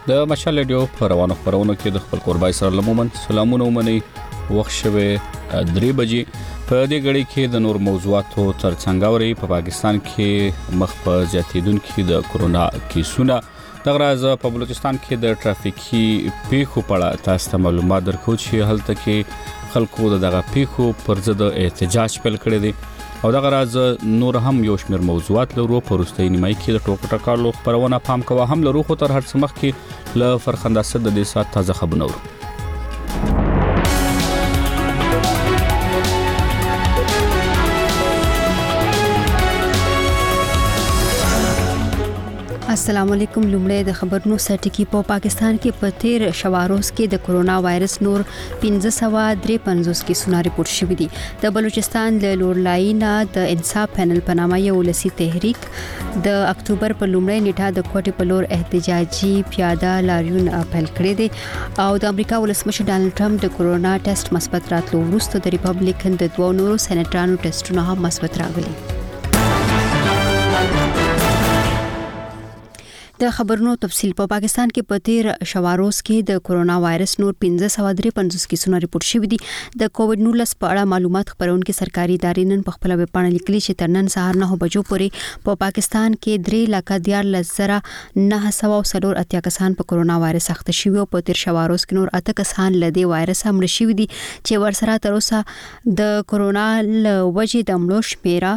د مشال ریډیو په روانو خبرونو کې د خپل قربای سره لمومن سلامونه ومني وخت شوه 3 بجې په دې غړي کې د نور موضوعاتو ترڅنګ اوري په پاکستان کې مخ په زیاتیدونکو د کورونا کیسونه د غراز په بلوچستان کې د ټرافیکي پیښو په اړه تاسو ته معلومات درکو چې هلته کې خلکو دغه پیښو پر ضد احتجاج پیل کړی دی او د غراز نور هم یو شمېر موضوعات لرو پرسته نیمای کې د ټوکو ټکالو خبرونه پام کوه هم لرو خو تر هر څه مخ کې ل فرخنده صد د سات تازه خبرونه ورو السلام علیکم لومړی د خبرونو سرټکی په پاکستان کې په 13 شواروز کې د کورونا وایرس نور 1553 کیسونه ریپورت شوي دي د بلوچستان له لورلاینا د انصاف پینل په نامه یو لسی تحریک د اکتوبر په لومړۍ نیټه د کوټې په لور احتجاجي پیاده لاریون پیل کړی دی او د امریکا ولسمشر ډانلډ ټرمپ د کورونا ټیسټ مثبت راتلو وروسته د ریپبلیکن د دوه نورو سېنیټرانو ټیسټونه هم مثبت راغلي د خبرونو تفصیل په پاکستان کې په 13 شواروز کې د کورونا وایرس نور 1553 کیسونه ریپورت شوي دي د کووډ 19 په اړه معلومات خبرونکو سرکاري ادارې نن په خپل ویب پاڼه لیکلي چې تر نن سهار 9 بجو پورې په پاکستان کې 3,14,904 کسان په کورونا وایرس اخته شوي او په 13 شواروز کې نور 8 کسان له دې وایرس هم مړ شوي دي چې ورسره تر اوسه د کورونا له وجې د مړو شمیره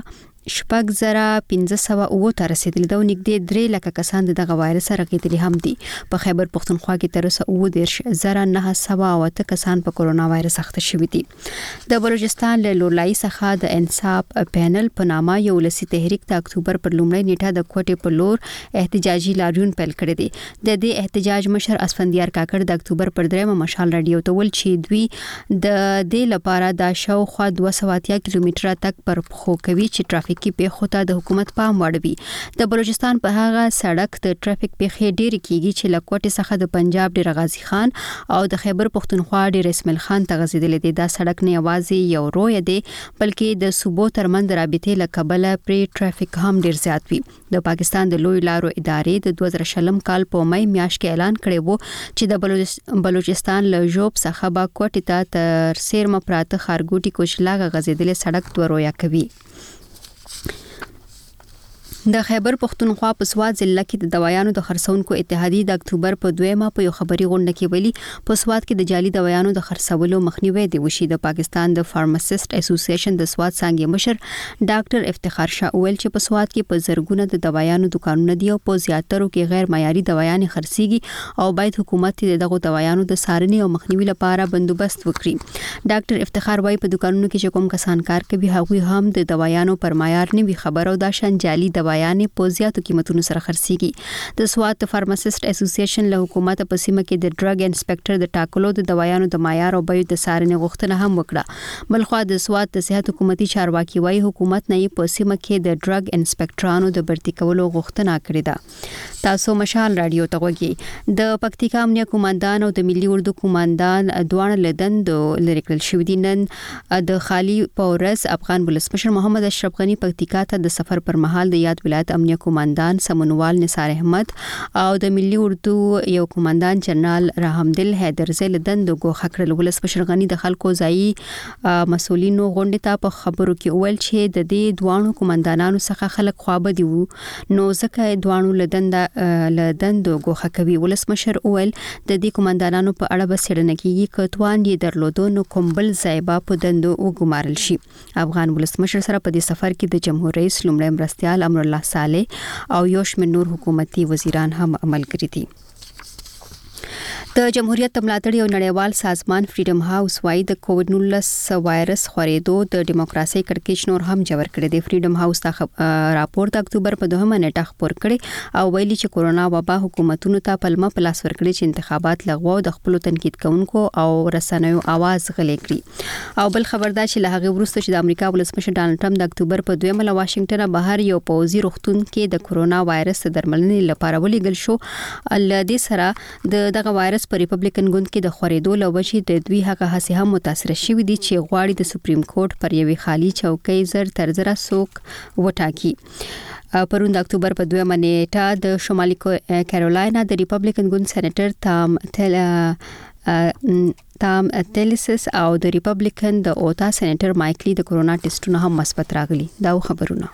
6,500 ته رسیدلی دا نږدې 3 لک کسان دغه وایرس سره کېدلي هم دي په خیبر پختونخوا کې تر اوسه 9,908 کسان په کورونا وایرس اخته شوي دي د بلوچستان له لورلای څخه د انصاف پینل په نامه یو لسی تحریک د اکتوبر پر لومړۍ نیټه د کوټې په لور احتجاجي لاریون پیل کړی دی د دې احتجاج مشر اسفندیار کاکړ د اکتوبر پر 3 مشال رادیو ته ول چې دوی د دې لپاره د شاوخوا 280 کیلومتره تک پر خو کوي چې ټرافیک کې پیښو ته د حکومت پام وړوي د بلوچستان په هغه سړک د ټرافیک پیښې ډېر کیږي چې لکوټه څخه د پنجاب ډیر غازی خان او د خیبر پختونخوا ډیر اسماعیل خان ته غزیدل دي دا سړک نه یوازې یو روی دی بلکې د صوبو ترمن رابطې لکبل پر ټرافیک هم ډیر زیات وي د پاکستان د لوی لارو ادارې د 2000 کال په مې میاشت کې اعلان کړی وو چې د بلوچستان له جوب څخه با کوټه ته تر سیرم پراته خارګوټي کوچلاغه غزیدل سړک دوه رویا کوي د خیبر پختونخوا په سوات ضلع کې د دوايانو د خرڅونکو اتحادیه د اکتوبر په 2 په یو خبري غونډه کې ویلي په سوات کې د جعلي دوايانو د خرڅولو مخنیوي دی وشي د پاکستان د فارماسیست اسوسییشن د سوات څنګه مشر ډاکټر افتخار شاه اول چې په سوات کې په زرګونه د دوايانو دکانونه دي او په زیاترو کې غیر معیاري دوايانې خرڅيږي او باید حکومت دغه دوايانو د سارنې او مخنیوي لپاره بندوبست وکړي ډاکټر افتخار وايي په دکانونو کې چې کوم کسان کار کوي هغوی هم د دوايانو پر معیار نه وي خبر او دا شان جعلي دوايانې په زیاتو قیمتونو سره خرڅيږي د سوات فارماسیست اسوسییشن له حکومت په سیمه کې د ډرګ انسپکټر د ټاکلو د دوايانو د معیار او بیو د سارنې غوښتنه هم وکړه بلخو د سوات د صحت حکومتي چارواکي وايي حکومت نه په سیمه کې د ډرګ انسپکټرانو د برتي کولو غوښتنه کړې ده تاسو مشال رادیو ته وګورئ د پکتیکا امنیه قوماندان او د ملي اردو قوماندان دوه لدند لری کړل شو دي نن د خالی پورس افغان ولسمشر محمد اشرف غنی پکتیکا ته د سفر پر مهال د یاد ولایت امنیه قوماندان سمنوال نثار احمد او د ملي اردو یو قوماندان جنرال رحمدل حیدرزی لدند غوښه کړل ولسمشر غنی د خلکو ځای مسولینو غونډه ته په خبرو کې اول چې د دې دوانو قوماندانانو څخه خلک خوابه دي نو ځکه دوانو لدند غوښه کوي ولسمشر اول د دې قوماندانانو په اړه بسړنه کیږي کتوان یې درلودو نو کومبل زایبا په دندو وګمارل شي افغان ولسمشر سره په دې سفر کې د جمهور رئیس لومړی مرستيال امر الله صالح او یو شمېر نور حکومتي وزیران هم عمل کړی دي د جمهوریت ملاتړ یو نړیوال سازمان فریډم هاوس وايي د کووډ 19 وایرس خورېدو د دیموکراسي کړکېچ نور هم جوړ کړی دی فریډم هاوس دا راپور د اکتوبر په 2 نیټه خبر کړي او ویلي چې کورونا وبا حکومتونو ته پلمه پلاس ورکړي چې انتخابات لغوه او د خپل تنقید کوونکو او رسنیو आवाज غلې کړي او بل خبردار چې له هغه وروسته چې د امریکا ولسمشر ډانلډ ټرمپ د اکتوبر په 2 له واشنگټن بهر یو پوزي روغتون کې د کورونا وایرس درملنې لپاره ولېګل شو ال دې سره دغه وایرس په ریپبلیکن ګوند کې د خورېدو لوجې د دوی هغه هڅې هم متاثر شوې دي چې غواړي د سپریم کورټ پر یوې خالي چوکۍ زر تر زره څوک وټاکي. پرون د اکتوبر په 2 نیټه د شمالي کیرولاینا د ریپبلیکن ګوند سېنیټر تام تیلیسس او د ریپبلیکن د اوتا سېنیټر مایکلی د کورونا ټیسټونو هم مثبت راغلي. دا خبرونه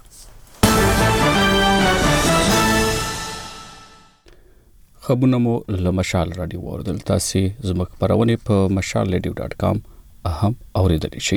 خبرونه له مشال رادیو اوردل. تاسو زموږ خبرونه په mashalradio.com هم اوریدلی شئ.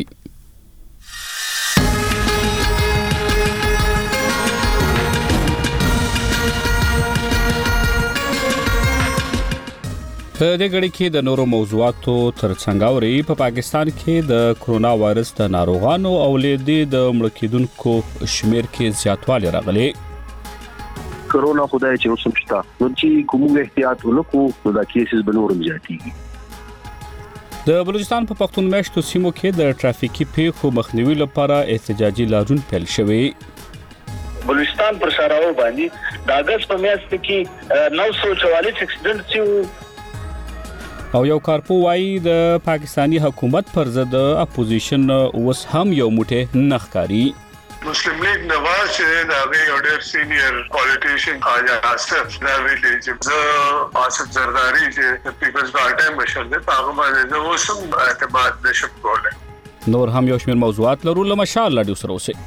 په دې غړي کې د نورو موضوعاتو ترڅنګ اوري په پاکستان کې د کرونا وایرس د ناروغانو او لیدې د مړ کېدونکو شمیر کې زیاتوالی راغلی. کرونا خدای چې اوسم شتا نو چې کوم احتیاط ولکو نو دا کیسز بنورم زیاتېږي. د بلوچستان په پښتون میشتو سیمو کې د ټرافیکي پیښو مخنیوي لپاره احتجاجي لارون پیل شوی. بلوچستان پر شاراو باندې د اگست په میاشت کې 944 اکسیډنټ شو. او یو کارپو وايي د پاکستانی حکومت پر ضد اپوزیشن اوس هم یو موټه نخکاری. مسلم لیگ نواز چې دا یو ډېر سینیئر پولیټیشن خواجه آصف دا ویلي چې زه آصف زرداری چې پیپلز پارټي مشر دی هغه باندې زه اوسم اعتماد نشم کولای. نور هم یو شمېر موضوعات لرو له مشال رادیو سره اوسئ.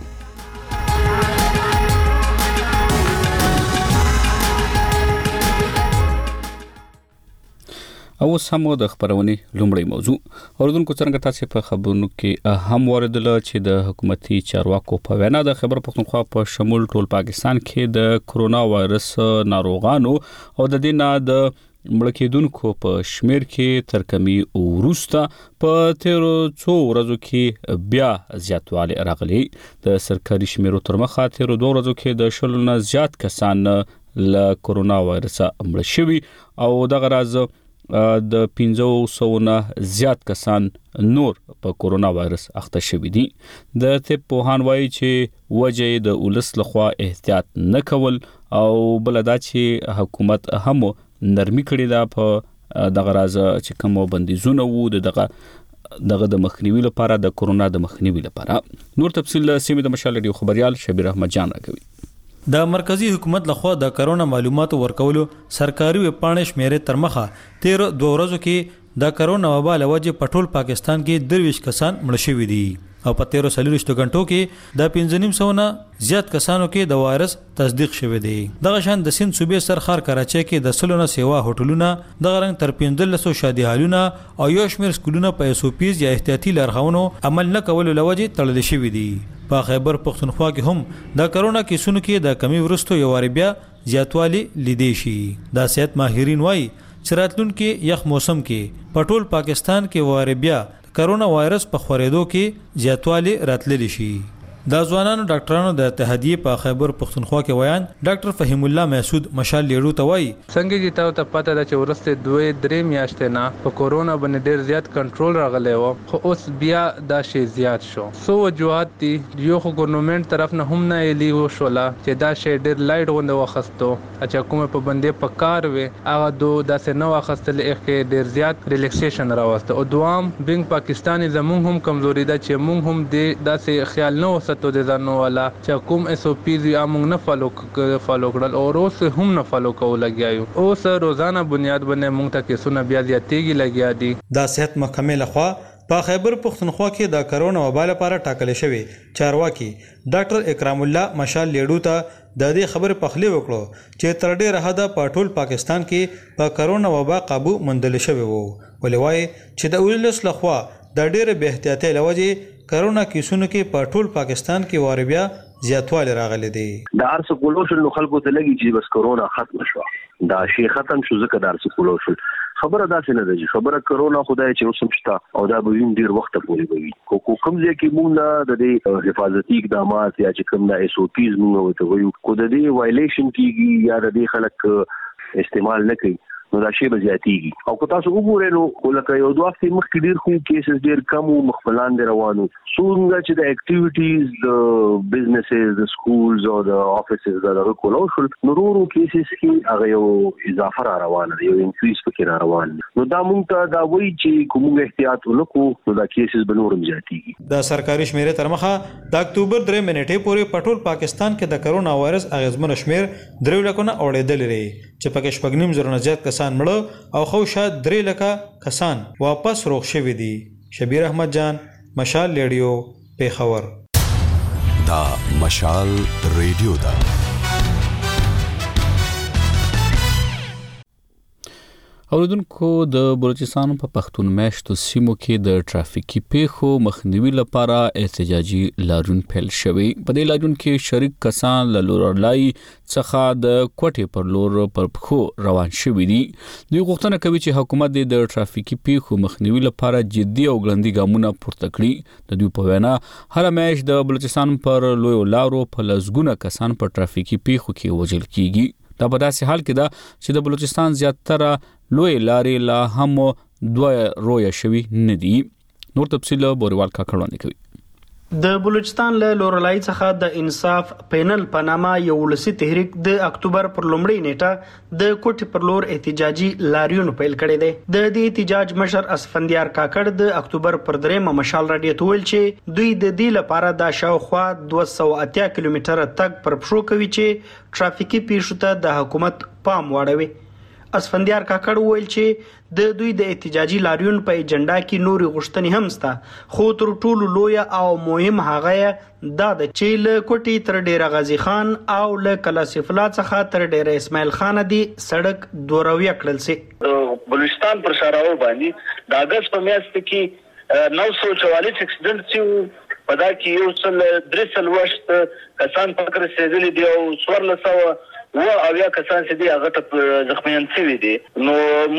او سمو د خبرونې لومړی موضوع اوردونکو څنګه تاسو په خبرونو کې هم واردل چې د حکومتي چارواکو په وینا د خبر پښتونخوا په شمول ټول پاکستان کې د کرونا وایرس ناروغانو او د دې نه د مړ کېدونکو په شمیر کې تر کمی وروسته په تیرو څو ورځو کې بیا زیاتوالی راغلی. د سرکاري شمیرو تر مخه تیرو 2 ورځو کې د 100 نه زیات کسان له کرونا وایرس مړ شوي او دغه راز د 500 نه زیات کسان نور په کرونا وایرس اخته شوي دي. د طب پوهان وایي چې وجه د ولس لخوا احتیاط نه کول او بلدا چې حکومت هم نرمي کړې ده په دغه راز چې کوم بندیزونه وو دغه د مخنیوي لپاره د کرونا د مخنیوي لپاره. نور تفصیل سیمه د مشال رادیو خبريال شبیر احمد جان راکوي. د مرکزی حکومت لخوا د کرونا معلوماتو ورکولو سرکاري ویبپاڼې شمیرې تر مخه 13 ورځو کې د کرونا وبا له وجې په ټول پاکستان کې 23 کسان مړ شوي دي او په 13 غنټو کې د 500 نه زیات کسانو کې د وایرس تصدیق شوی دی. دغه شان د سند صوبې سرخار کراچۍ کې د سلونه سیوا هوټلونه دغه رنګ تر 1500 شادي هالونه او یو شمېر سکولونه په SOPs یا احتیاطي لارښوونو عمل نه کولو لوجې تړل شوی دي. په خیبر پښتونخوا کې هم د کرونا کیسونو کې د کمی ورستو یو واری بیا زیاتوالی لیدې شي. د صحت ماهرین وایي چې راتلونکي یخ موسم کې په ټول پاکستان کې واری بیا کرونا وایرس په خورېدو کې زیاتوالی راتللی شي. د ځوانانو ډاکټرانو د اتحادیې په خیبر پښتونخوا کې ویان ډاکټر فهیم الله محسود مشال لیړو ته وایي څنګه چې تاسو ته پته ده چې ورسته 2-3 میاشتې نه په کورونا باندې ډېر زیات کنټرول راغلی و خو اوس بیا دا شی زیات شو. سو وجوهات دي یو خو ګورنمنت طرف نه هم نه ایلی و شولا چې دا شی ډېر لایټ غونډه وخستو چې کومه په باندې په کار وي هغه داسې نو وخستل کې ډېر زیات ریلیکسیشن راوسته او دوام بینګ پاکستاني زموږ هم کمزوري ده چې موږ هم داسې خیال نه تو د ځانو والا چې کوم SOPs یا موږ نه فالو کړل او اوس هم نه فالو کول لګیایو. اوس روزانه بنیاد باندې موږ ته کیسونه بیا زیاتېږي لګیا دي. د صحت محکمې لخوا په خیبر پښتونخوا کې د کرونا وبا لپاره ټاکل شوی چارواکي ډاکټر اکرام الله مشال لیړو ته د دې خبر پخلی وکړو چې تر ډېره حده په ټول پاکستان کې په کرونا وبا قابو موندل شوی وو. ولې وایي چې د ولس لخوا د ډېر به احتیاطي لوجې کرونا کیسونو کې په ټول پاکستان کې واری بیا زیاتوالی راغلی دی. د ارس کولوشن نو خلکو ته لګي چې بس کرونا ختم شو دا شی ختم شو ځکه د ارس کولوشن خبره داسې نه ده چې خبره کرونا خدای چې اوسم شتا او دا به وین ډیر وخت پورې وي کوم ځای کې موږ د دې حفاظتي اقدامات یا چې کوم د SOPs موږ ته وایو کو د دې وایلیشن کیږي یا د دې خلک استعمال نه کوي نو دا شی به زیاتیږي او که تاسو وګورئ نو لکه یو دوه هفتې مخکې ډیر خو کیسز ډیر کم او مخبلان دي روانو څنګه چې د اکټیویټیز د بزنسز د سکولز او د افیسز دا کولو شول نورو کیسز کې هغه یو اضافه را روانه دی یو انکریز پکې را روان نو دا مونږ ته دا وایي چې کوم احتیاط وکړو نو دا کیسز به نورم زیاتیږي د سرکاري شمیرې تر مخه د اکتوبر 3 نیټې پورې په ټول پاکستان کې د کرونا وایرس اغیزمن شمیر 3 لکونه اوړېدل لري چې پکې شپږ زره نه زیات کسان مړه او خو شاید 3 لکه کسان واپس روغ شوي دي. شبیر احمد جان، مشال ریډیو، پیښور. دا مشال ریډیو دا اوریدونکو د بلوچستان په پښتون میشتو سیمو کې د ټرافیکي پیښو مخنیوي لپاره احتجاجي لاریون پیل شوی. په دې لاریون کې شریک کسان له لورلای څخه د کوټې پر لور پر پخو روان شوي دي. دوی غوښتنه کوي چې حکومت د ټرافیکي پیښو مخنیوي لپاره جدي او ګړندي ګامونه پورته کړي. د دوی په وینا هر میاشت د بلوچستان پر لوی لارو په لسګونه کسان په ټرافیکي پیښو کې وژل کیږي. دا په داسې حال کې ده چې د بلوچستان زیاتره لوی لارې لا هم دوه رویا شوي نه دي. نور تفصیل بوریوال کاکړ وړاندې کوي. د بلوچستان له لورلای څخه د انصاف پینل په نامه یو ولسي تحریک د اکتوبر پر لومړۍ نیټه د کوټې پر لور احتجاجي لاریون پیل کړی دی. د دې احتجاج مشر اسفندیار کاکړ د اکتوبر پر 3 مشال راډیو ته ویل چې دوی د دې لپاره د شاوخوا 280 کیلومتره تګ پر پښو کوي چې ټرافیکي پیښو ته د حکومت پام واړوي. اسفندیار کاکړ ویل چې د دوی د احتجاجي لاریون په ایجنډا کې نوري غوښتنې هم شته خو تر ټولو لوی او مهم هغه دا د چې له کوټې تر ډیره غازی خان او له کلاسف الله څخه تر ډیره اسماعیل خان دی سړک دوروي کړل سي. بلوچستان پر شاراو باندې د اگست په میاشت کې 944 اکسیډنټ چې په دا کې یو څل درسل وشت کسان پکې رسیدلي دی او 1400 او یا کسان چې دی هغه ته زخمیان شوي دي. نو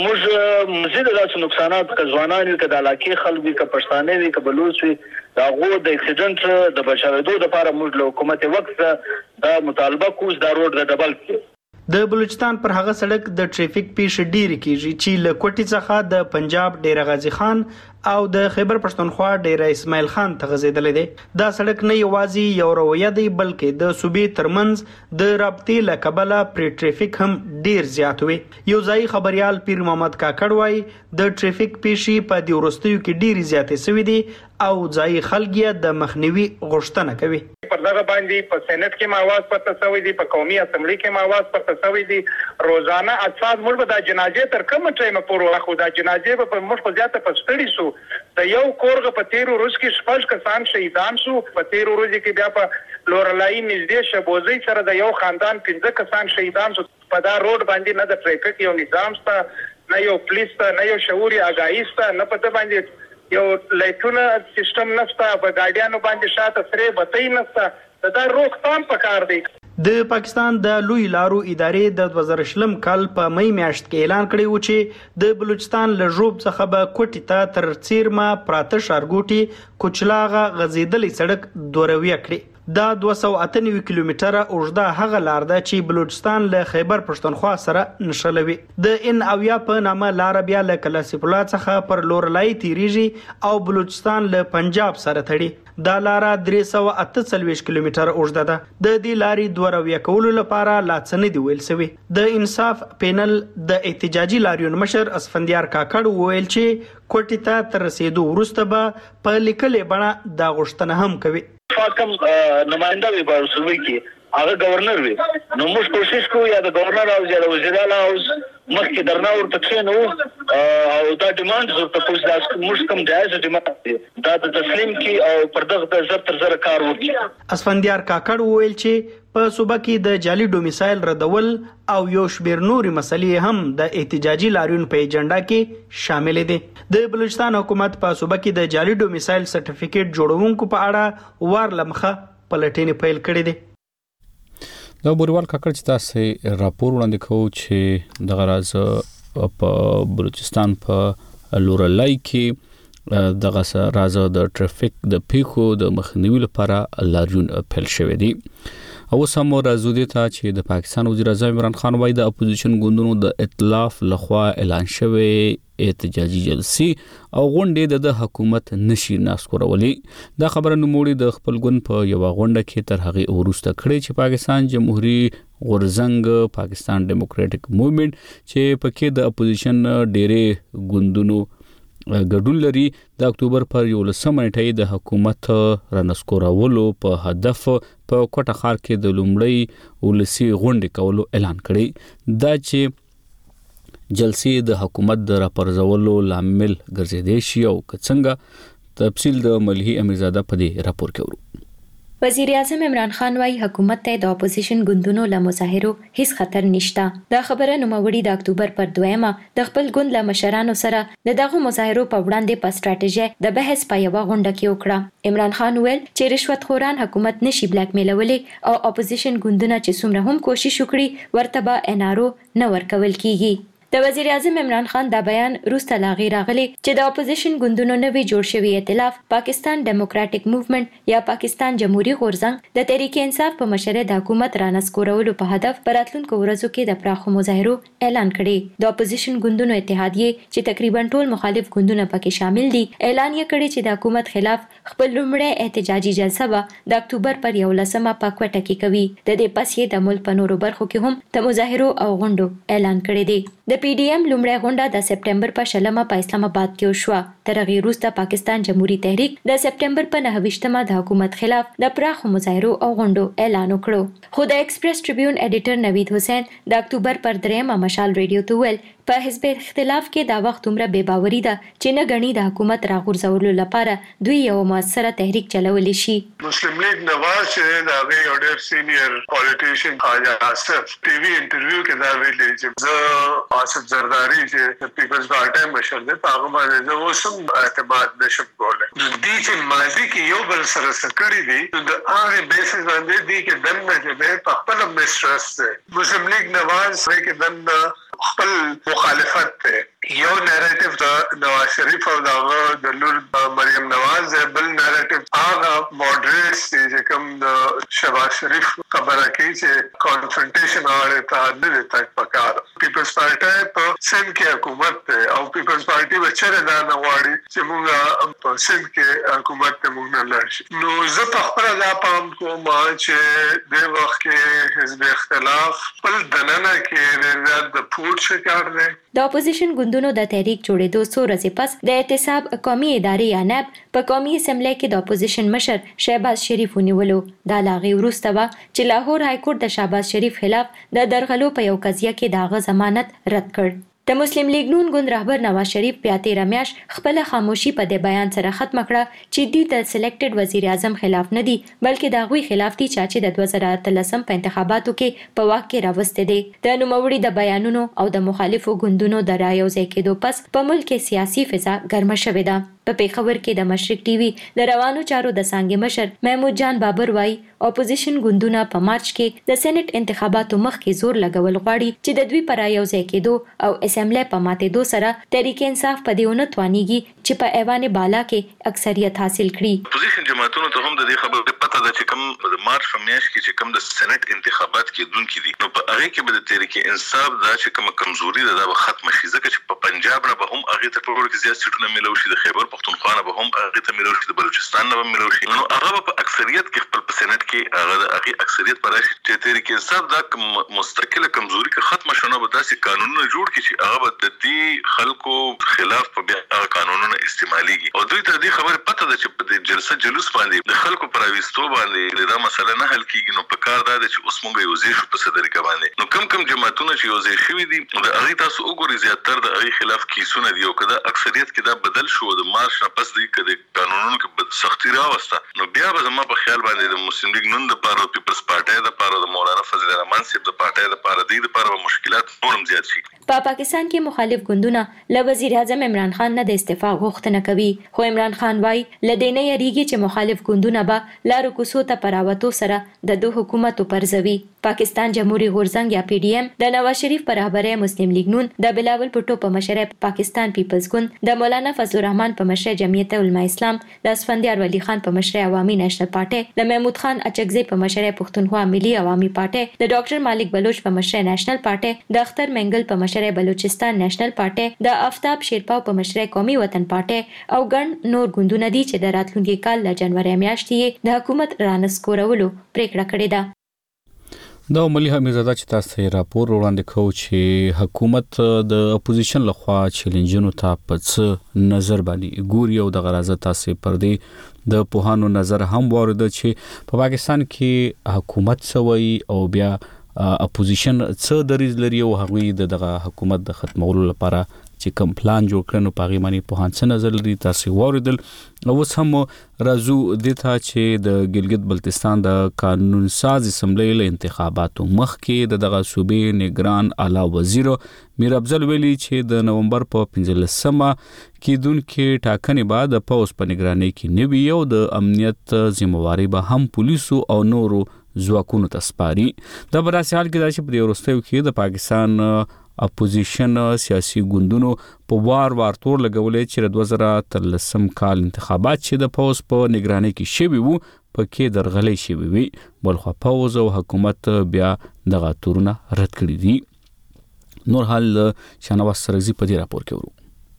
موږ مزید داسې نقصانات که ځوانان وي که د علاقې خلک وي که پښتانه وي که بلوچ وي د هغو د اکسیډنټ د بچاوېدو دپاره موږ له حکومت وقت دا مطالبه کوو چې دا روډ د ډبل کړي. د بلوچستان پر هغه سړک د ټریفیک پیښې ډېرې کیږي چې له کوټې څخه د پنجاب ډیره غازی خان او د خیبر پښتونخوا ډیره اسماعیل خان ته غځېدلی دی. دا سړک نه یوازې یو رویه دی بلکې د صوبې ترمنځ د رابطې له کبله پرې ټریفیک هم ډیر زیات وي. یو ځایي خبریال پیر محمد کاکړ وایي د ټریفیک پیښې په دې وروستیو کې ډیرې زیاتې شوي دي او ځایي خلک یې د مخنیوي غوښتنه کوي. پر دغه باندې په سېنات کې مواز پرته شوی دی، په قومي اسمبلی کې مواز پرته شوی دی. روزانه اجساد موږ به د جنازې تر کومه ټایمه پورې واخو د جنازې به موږ په زیاته په ستړي سو. د یو کورغه په 13 ورځ کې شپږ کسان شهیدان شو. په 13 ورځ کې بیا په لورلای نږدې شبوزي سره د یو خاندان 15 کسان شهیدان شو. په دا روډ باندې نه د ټریفیک یو نظام شته، نه یو پولیس ته، نه یو شعوري آګاهي شته، نه په باندې یو لایټونه سیستم نشته، په ګاډیانو باندې شاته سره بتای نشته. دا روکتام پکار دی. د پاکستان د لوی لارو ادارې د 2020 کال په مې میاشت کې اعلان کړی و چې د بلوچستان له ژوب څخه به کوټې ته تر څیرمه پراته ښارګوټي کوچلاغه غځېدلې سړک دوروي کړي. دا 298 کیلومتره اوږده هغه لار ده چې بلوچستان له خیبر پښتونخوا سره نښلوي. د ان اویا په نامه لار بیا له کلاسف الله څخه پر لورلای تیریږي او بلوچستان له پنجاب سره تړي. دا لار 348 کیلومتره اوږده ده. د دې لارې دوروي کولو لپاره لا څه نه دی ویل شوی. د انصاف پینل د احتجاجي لاریون مشر اسفندیار کاکړ وویل چې کوټې ته تر رسیدو وروسته به په لیکلې بڼه دا غوښتنه هم کوي. فاکم نماینده وي په صوبې کې هغه گورنر وي. نو موږ کوشش کوو یا د گورنر او یا د وزیر اعلی هاوس مخکې درنه ورته کښېنو او دا ډیمانډ ورته کوو چې موږ کوم جایز ډیمانډ دی دا د تسلیم کړي او پر دغه د زر تر زر کار وکړي. اسفندیار کاکړ وویل چې په صوبه کې د جعلي ډومیسایل ردول او یو شمېر نورې مسلې هم د احتجاجي لاریون په ایجنډا کې شامل دي. د بلوچستان حکومت په صوبه کې د جعلي ډومیسایل سرټیفیکیټ جوړونکو په اړه وار لمخه پلټنې پیل کړې دي. دا بوریوال کاکړ چې تاسو راپور وړاندې کوو چې د غراز په بلوچستان په لورلای کې دغه راز د ټریفیک د پیښو د مخنیوي لپاره لاریون پیل شوی دی. او سم راځو دي ته چې د پاکستان وزیر اعظم عمران خان وايي د اپوزیشن ګوندونو د ائتلاف لخوا اعلان شوی احتجاجي جلسي او غونډې د حکومت نشي ناسکورولي. دا خبره نوموړي د خپل ګوند په یو غونډه کې تر هغه وروسته کړې چې پاکستان جمهوریت غورزنګ پاکستان ډیموکراټک موومېنټ چې پکې د اپوزیشن ډېرې ګوندونو ګډون لري د اکتوبر پر 11 نیټه د حکومت رانسکورولو په هدف په کوټه ښار کې د لومړی ولسی غونډې کولو اعلان کړی. دا چې جلسې د حکومت د راپرځولو لامل ګرځېدې شي او څنګه تفصیل د ملهي امیرزاده په دې راپور کې ورو. وزیر اعظم عمران خان وايي حکومت ته د اپوزیشن ګوندونو له مظاهرو هیڅ خطر نشته. دا خبره نوموړي د اکتوبر پر 2 د خپل ګوند له مشرانو سره د دغه مظاهرو په وړاندې په سټریټیژي د بحث په یو غونډه کې وکړه. عمران خان ویل چې رشوت خوران حکومت نشي بلیک میلولي او اپوزیشن ګوندونه چې څومره هم کوشش وکړي ورته به انارو نه ورکول کیږي. د وزیر اعظم عمران خان دا بیان روسته لاغي راغلی چې د اپوزیشن ګوندونو نوی جوړ شوی ائتلاف پاکستان ډیموکراټک موومېنټ یا پاکستان جمهوریت غورزنګ د تحریک انصاف په مشرۍ د حکومت رانسکورولو په هدف پر راتلونکو ورځو کې د پراخو مظاهرو اعلان کړی. د اپوزیشن ګوندونو اتحادیه چې تقریبا ټول مخالف ګوندونه پکې شامل دي اعلان یې کړی چې د حکومت خلاف خپل لومړی احتجاجي جلسه به د اکتوبر پر 11 په کوټه کې کوي. د دې پس یې د ملک په نورو برخو کې هم د مظاهرو او غونډو اعلان کړی دی. د پی ډی ایم لومړی غونډه د سپټمبر په 20 په اسلام آباد کې وشوه. تر هغې وروسته پاکستان جمهوریت تحریک د سپټمبر په 29 د حکومت خلاف د پراخو مظاهرو او غونډو اعلان وکړو. خو د ایکسپریس ټریبیون ایډیټر نوید حسین د اکتوبر پر 3 مشال ریډیو ته ویل په حزب اختلاف کې دا وخت عمره بے باوري ده چې نه غني د حکومت راغورځولو لپاره دوی یو موثره تحریک چلولی شي. مسلم لیگ نواز چې دا غي اورډر سینیئر پالیټیشن خواجه آصف ټي وی انټرویو کې دا ویلي چې زه آصف زرداری چې پیپلز پارټي مشر دی هغه باندې زه اوسم اعتماد نشم کولای. د دې چې ماضي کې یو بل سره سکړی دي د هغه بیسس باندې دي کې دنه چې په خپل مسترس مسلم لیگ نواز کې دنه خپل مخالفت ته یو نریټیو د نواز شریف او د لور مریم نواز بل نریټیو هغه مودریټ چې کوم د شهباز شریف خبره کوي چې کانفرنټیشن اړه ته نه دی پکار. پیپلز پارټي په سند کې حکومت ته او پیپلز پارټي بچره دا نه غواړي چې موږ په سند کې حکومت ته موږ نه لرشي. نو زه په خپل لا پام کوم چې د وخت کې حزب اختلاف خپل دننه کې د پور شکار دی. د اپوزیشن ګوندونو د تحریک جوړېدو څو ورځې پس د احتساب قومي ادارې یا نیب په قومي اسمبلی کې د اپوزیشن مشر شهباز شریف ونیولو. دا لاغي وروسته و چې لاهور های کورټ د شهباز شریف خلاف د درغلو په یو قضیه کې د هغه ضمانت رد کړ. د مسلم لیگ نون ګوند رهبر نواز شریف په 13 میاشت خپل خاموشي په دې بیان سره ختم کړه چې دوی د سلیکټډ وزیر اعظم خلاف نه دي بلکې د غوي خلاف دي چې د 2013 په انتخاباتو کې په واک کې راوسته دي. د نوموړي د بیانونو او د مخالفو ګوندونو د رایو ځای کېدو پس په ملک کې سیاسي فضا ګرمه شوې ده. په پیښور کې د مشرق ټي وي د روانو چارو د څانګې مشر محمود جان بابر وايي اپوزیشن ګوندونه په مارچ کې د سېنات انتخاباتو مخکې زور لګول غواړي چې د دوی پر یو ځای کېدو او اسمبلی په ماتېدو سره تحریک انصاف په دیونه توانیږي چې په ایوان بالا کې اکثریت حاصل کړي. اپوزیشن جماعتونو ته هم د دې خبرې پته ده چې کوم د مارچ په میاشت کې چې کوم د سېنات انتخابات کېدونکي دي نو په هغه کې به د تحریک انصاف دا چې کوم کمزوري ده دا به ختم شي ځکه چې په پنجاب نه به هم هغه ته په ورکه زیات سیټونه ملو شي د خیبر پختونخوا نه به هم هغه ته ملو شي د بلوچستان نه به ملو شي نو هغه په اکثریت کې خپل په سېنات کې هغه اکثریت پر راشي چې تحریک انصاف دا مستقله کمزوري کې ختم شونه به داسې قانونونه جوړ کړي چې هغه د دې خلکو خلاف په بیا قانونونه استعماليږي او دوی ته دې خبره پته ده چې په جلسه جلوس باندې د خلکو پر اويستو باندې دا مسله نه حل کیږي نو په کار دا چې اوس مونږ یو ځای شو په صدرګه باندې نو کم جماعتونه چې یو ځای شوي دي د هغه تاسو وګورئ زیاتره د هغه خلاف کیسونه دي او کدا اکثریت کې دا بدل شو د مارش نه پس دی کده قانونونو کې سختي راوسته نو بیا به زما په خیال باندې د مسلم لیگ نن د پاره پیپلز پارټي د پاره د مولانا فضل الرحمن صاحب د پارټي د پاره د پاره مشکلات نورم زیات شي. په پاکستان کې مخالف ګوندونه له وزیر اعظم عمران خان نه د استعفا غوښتنه کوي، خو عمران خان وايي لدې نه یریږي چې مخالف ګوندونه به لارو کوڅو ته پراوتو سره د دوه حکومت پرځوي. پاکستان جمهوریت غورځنګ یا پی ډی ایم د نواز شریف پر رهبرۍ مسلم لیگ نون، د بلاول بھټو په مشرۍ پاکستان پیپلز ګوند، د مولانا فضل الرحمن په مشرۍ جمعیت علماء اسلام، د اسفندیار ولی خان په مشرۍ عوامي نېشنل پارټي، د محمود خان اچکزي په مشرۍ پښتونخوا ملي عوامي پارټي، د ډاکټر مالک بلوچ په مشرۍ نېشنل پارټي، د اختر منګل په مشرۍ بلوچستان نېشنل پارټي، د آفتاب شیرپاو په مشرۍ قومي وطن پارټي او ګڼ نور ګوندونه دي چې د راتلونکي کال له جنوري میاشتې د حکومت رانسکورولو پریکړه کړې ده. دا ملي حمیدزاده چې تاسو ته راپور وړاندې کوي چې حکومت د اپوزیشن لخوا چیلنجونو ته په څه نظر باندې ګوري او د غرازه تاسو پر دې د پوهانو نظر هم ورده چې په پاکستان کې حکومت سوي او بیا اپوزیشن څه دریز لري او هغه دغه حکومت د ختمولو لپاره چې کوم پلان جوړ کړنو پاغي معنی په هانڅ نظر لري تاسو وریدل. اوس هم راځو د ته چې د ګلګت بلتستان د قانون ساز اسمبلی له انتخاباتو مخکې دغه صوبې نگران اعلی وزیر میر افضل ویلي چې د نومبر په 15مه کې دونکو ټاکنې بعد د پوس په نگرانۍ کې نوي او د امنیت ذمہواری به هم پولیسو او نورو ځواکونو ته سپاري. د براسي حال کې د شپې وروستیو کې د پاکستان اپوزیشن سیاسي ګوندونو په وار تور لګولې چې د 2013 کال انتخابات چې د پوز په نگرانۍ کې شوي وو پکې درغلې شوي وي، بلخو پوز او حکومت بیا دغه تورونه رد کړی دي. نور حال شانواز سرزي په دې راپور کې ورو.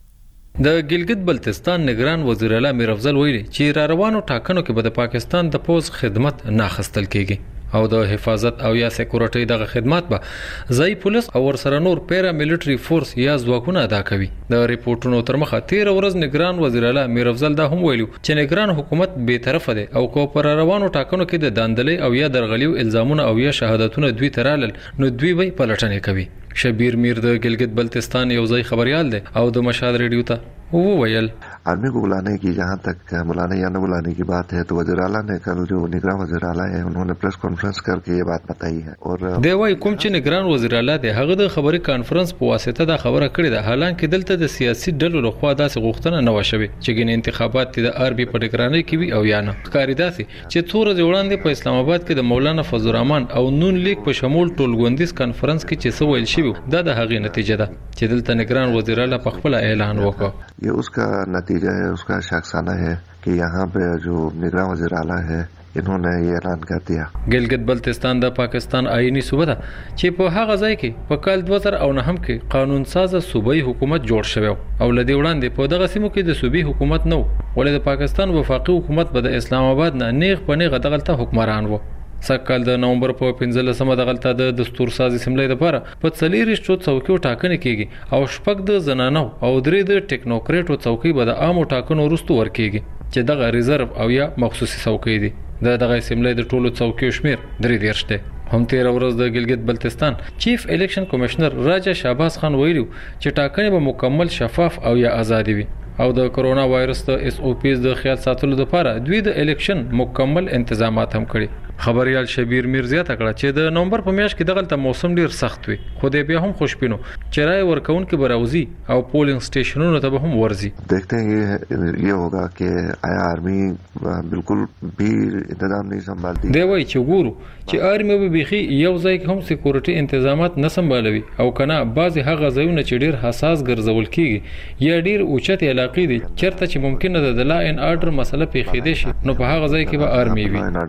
د ګلګت بلتستان نگران وزیر اعلی میر افضل ویلي چې را روانو ټاکنو کې به د پاکستان د پوز خدمت نه اخیستل کیږي او د حفاظت او یا سکیورټي دغه خدمات به ځای پولیس او ورسره نور پیرا ملټری فورس یا ځواکونه ادا کوي. د ریپورتونو تر مخه 13 ورځ نگران وزیر اعلی میر افضل دا هم ویلو چې نگران حکومت به طرفه ده او کو پر روانو ټاکنو کې د داندلې او یا درغلیو الزامونه او یا شهادتونه دوی ترالل نو دوی به پلټنې کوي. شبیر میر د ګلګت بلتستان یو ځای خبريال دی او د مشهد ریډیو ته वो वयल आर्मी को बुलाने की जहाँ तक बुलाने या न बुलाने की बात है तो वज़ीर आला ने कल जो निगरान वज़ीर आला है उन्होंने प्रेस कॉन्फ्रेंस करके ये बात बताई है और देवाई कोम چې निगरान वज़ीर आला د هغه د خبري کانفرنس په واسطه دا خبره کړې ده، حالانکه دلته د سیاسي ډلو لخوا داسې غوښتنه نه وشوي چې ګین انتخابات د آربي په نگرانۍ کې وي او یا نه. ښکاري داسې چې څو ورځې وړاندې په اسلام آباد کې د مولانا فضل الرحمن او نون لیگ په شمول ټولګوندیز کانفرنس کې چې څه ویل شوی دا د هغې نتیجه ده چې دلته نگران وزیر اعلی په خپل اعلان وکړ. ये उसका नतीजा है, उसका शाखसाना है कि यहाँ पे जो निगरान वज़ीर आला है इन्होंने ये ऐलान कर दिया. ګلګت بلتستان د پاکستان آئینی صوبه ده چې په هغه ځای کې په کال 2009 کې قانون ساز صوبایي حکومت جوړ شوی او لدی وړاندې په دغه سیمو کې د صوبایي حکومت نو ولې د پاکستان وفاقي حکومت به د اسلام آباد نه نیغ په نیغه دغلته حکمران وو. سکهال د نومبر په 15مه دغلته د دستور سازي اسمبلی لپاره په 4 څوکیو ټاکنې کیږي او شپږ د زنانو او درې د ټیکنوکریټو څوکۍ به د عامو ټاکنو وروسته ورکیږي چې دغه ریزرو او یا مخصوصي څوکۍ دي. دغه اسمبلی د ټولو څوکیو شمیر 3 دی. هم 13 ورځ د ګلګت بلتستان چیف الیکشن کمشنر راجا شهباز خان ویلو چې ټاکنې به مکمل شفاف او یا آزادي وي او د کرونا وایرس د اس او پیز د خیال ساتلو لپاره دوی د الیکشن مکمل انتظامات هم کړي. خبريال شبیر میر زیاته کړه چې د نومبر په میاشت کې دغلته موسم ډیر سخت وي خو دې بیا هم خوشبینو چې رای ورکون کې براوزی او پولینګ سټیشنونو ته به هم ورزي. देखते हैं ये होगा कि आया आर्मी बिल्कुल भी इंतजाम नहीं संभालती. دی وایي چې ګورو چې آرمي به بيخي یو ځای کې هم سکیورټي انتظامات نه سمبالوي او کنه بعضی هغه ځایونه چې ډیر حساس ګرځول کیږي یا ډیر اوچت علاقې دي چیرته چې ممکنه د لا ان آرډر مسله پیښېدې شي نو په هغه ځای کې به آرمي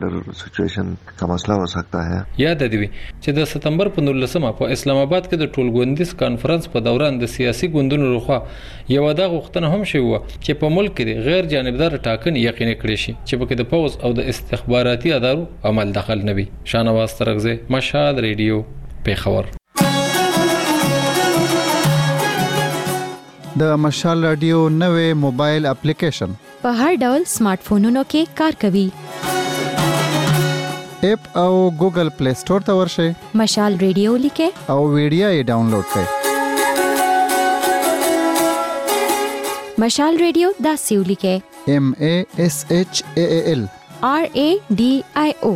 وي. का मसला हो सकता है. یاد دی چې د ستمبر په 19مه په اسلام آباد کې د ټولګوندیز کانفرنس په دوران د سیاسي ګوندونو لخوا یو دا غوښتنه هم شوی و چې په ملک کې غیر جانبدار ټاکنې یقیني کړي شي چې پکې د پوز او د استخباراتي ادارو عمل دخل نه وي. شانواز ترغزه مشهد ریډیو پیښور. د مشال رادیو نوې موبایل اپلیکیشن په هر ډول سمارټ فونونو کې کار کوي. اپ او ګوګل پلی سٹور ته ورشئ. مشال ریډیو لیکه او ویډیو یې ډاونلوډ کړئ. مشال ریډیو دا سیو لیکه MASHAAL RADIO.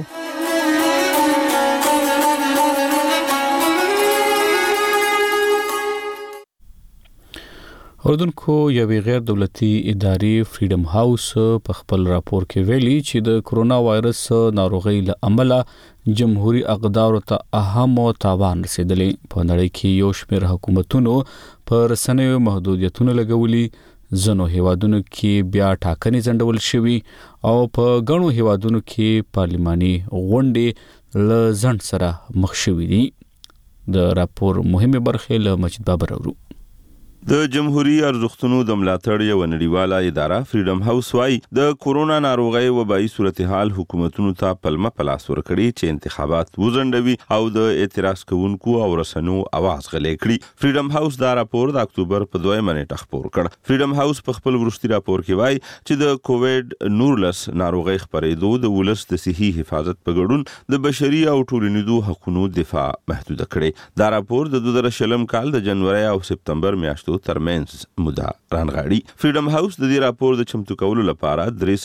اردوونکو یوې غیر دولتي ادارې فریډم هاوس په خپل راپور کې ویلي چې د کرونا وایرس ناروغۍ له امله جمهوریت اقدارو ته اهم تاوان رسیدلی. په نړۍ کې یو شمېر حکومتونو پر رسنیو محدودیتونه لګولي، ځینو هیوادونو کې بیا ټاکنې ځنډول شوي او په غنو هیوادونو کې پارلماني غونډې له ځنډ سره مخ شوي دي. د راپور مهمه برخه له مجید بابر اورو. د جمهوریت ارزښتونو د ملاتړ یو نړیواله اداره فریډم هاوس وايي د کورونا ناروغۍ وبایي صورتحال حکومتونو ته پلمه پلاس ورکړي چې انتخابات وځنډوي او د اعتراض کوونکو او رسنیو आवाज غلې کړي. فریډم هاوس دا راپور د اکتوبر په 2 نیټه خپور کړ. فریډم هاوس په خپل وروستي راپور کې وايي چې د کووډ 19 ناروغۍ خپرېدو د ولس د صحي حفاظت په ګډون د بشري او ټولنیزو حقوقو دفاع محدود کړي. دا راپور د 2020 کال د جنوري او سپتمبر میاشتو ترمنځ موده رانغاړي. فریډم هاوس د دې راپور د چمتو کولو لپاره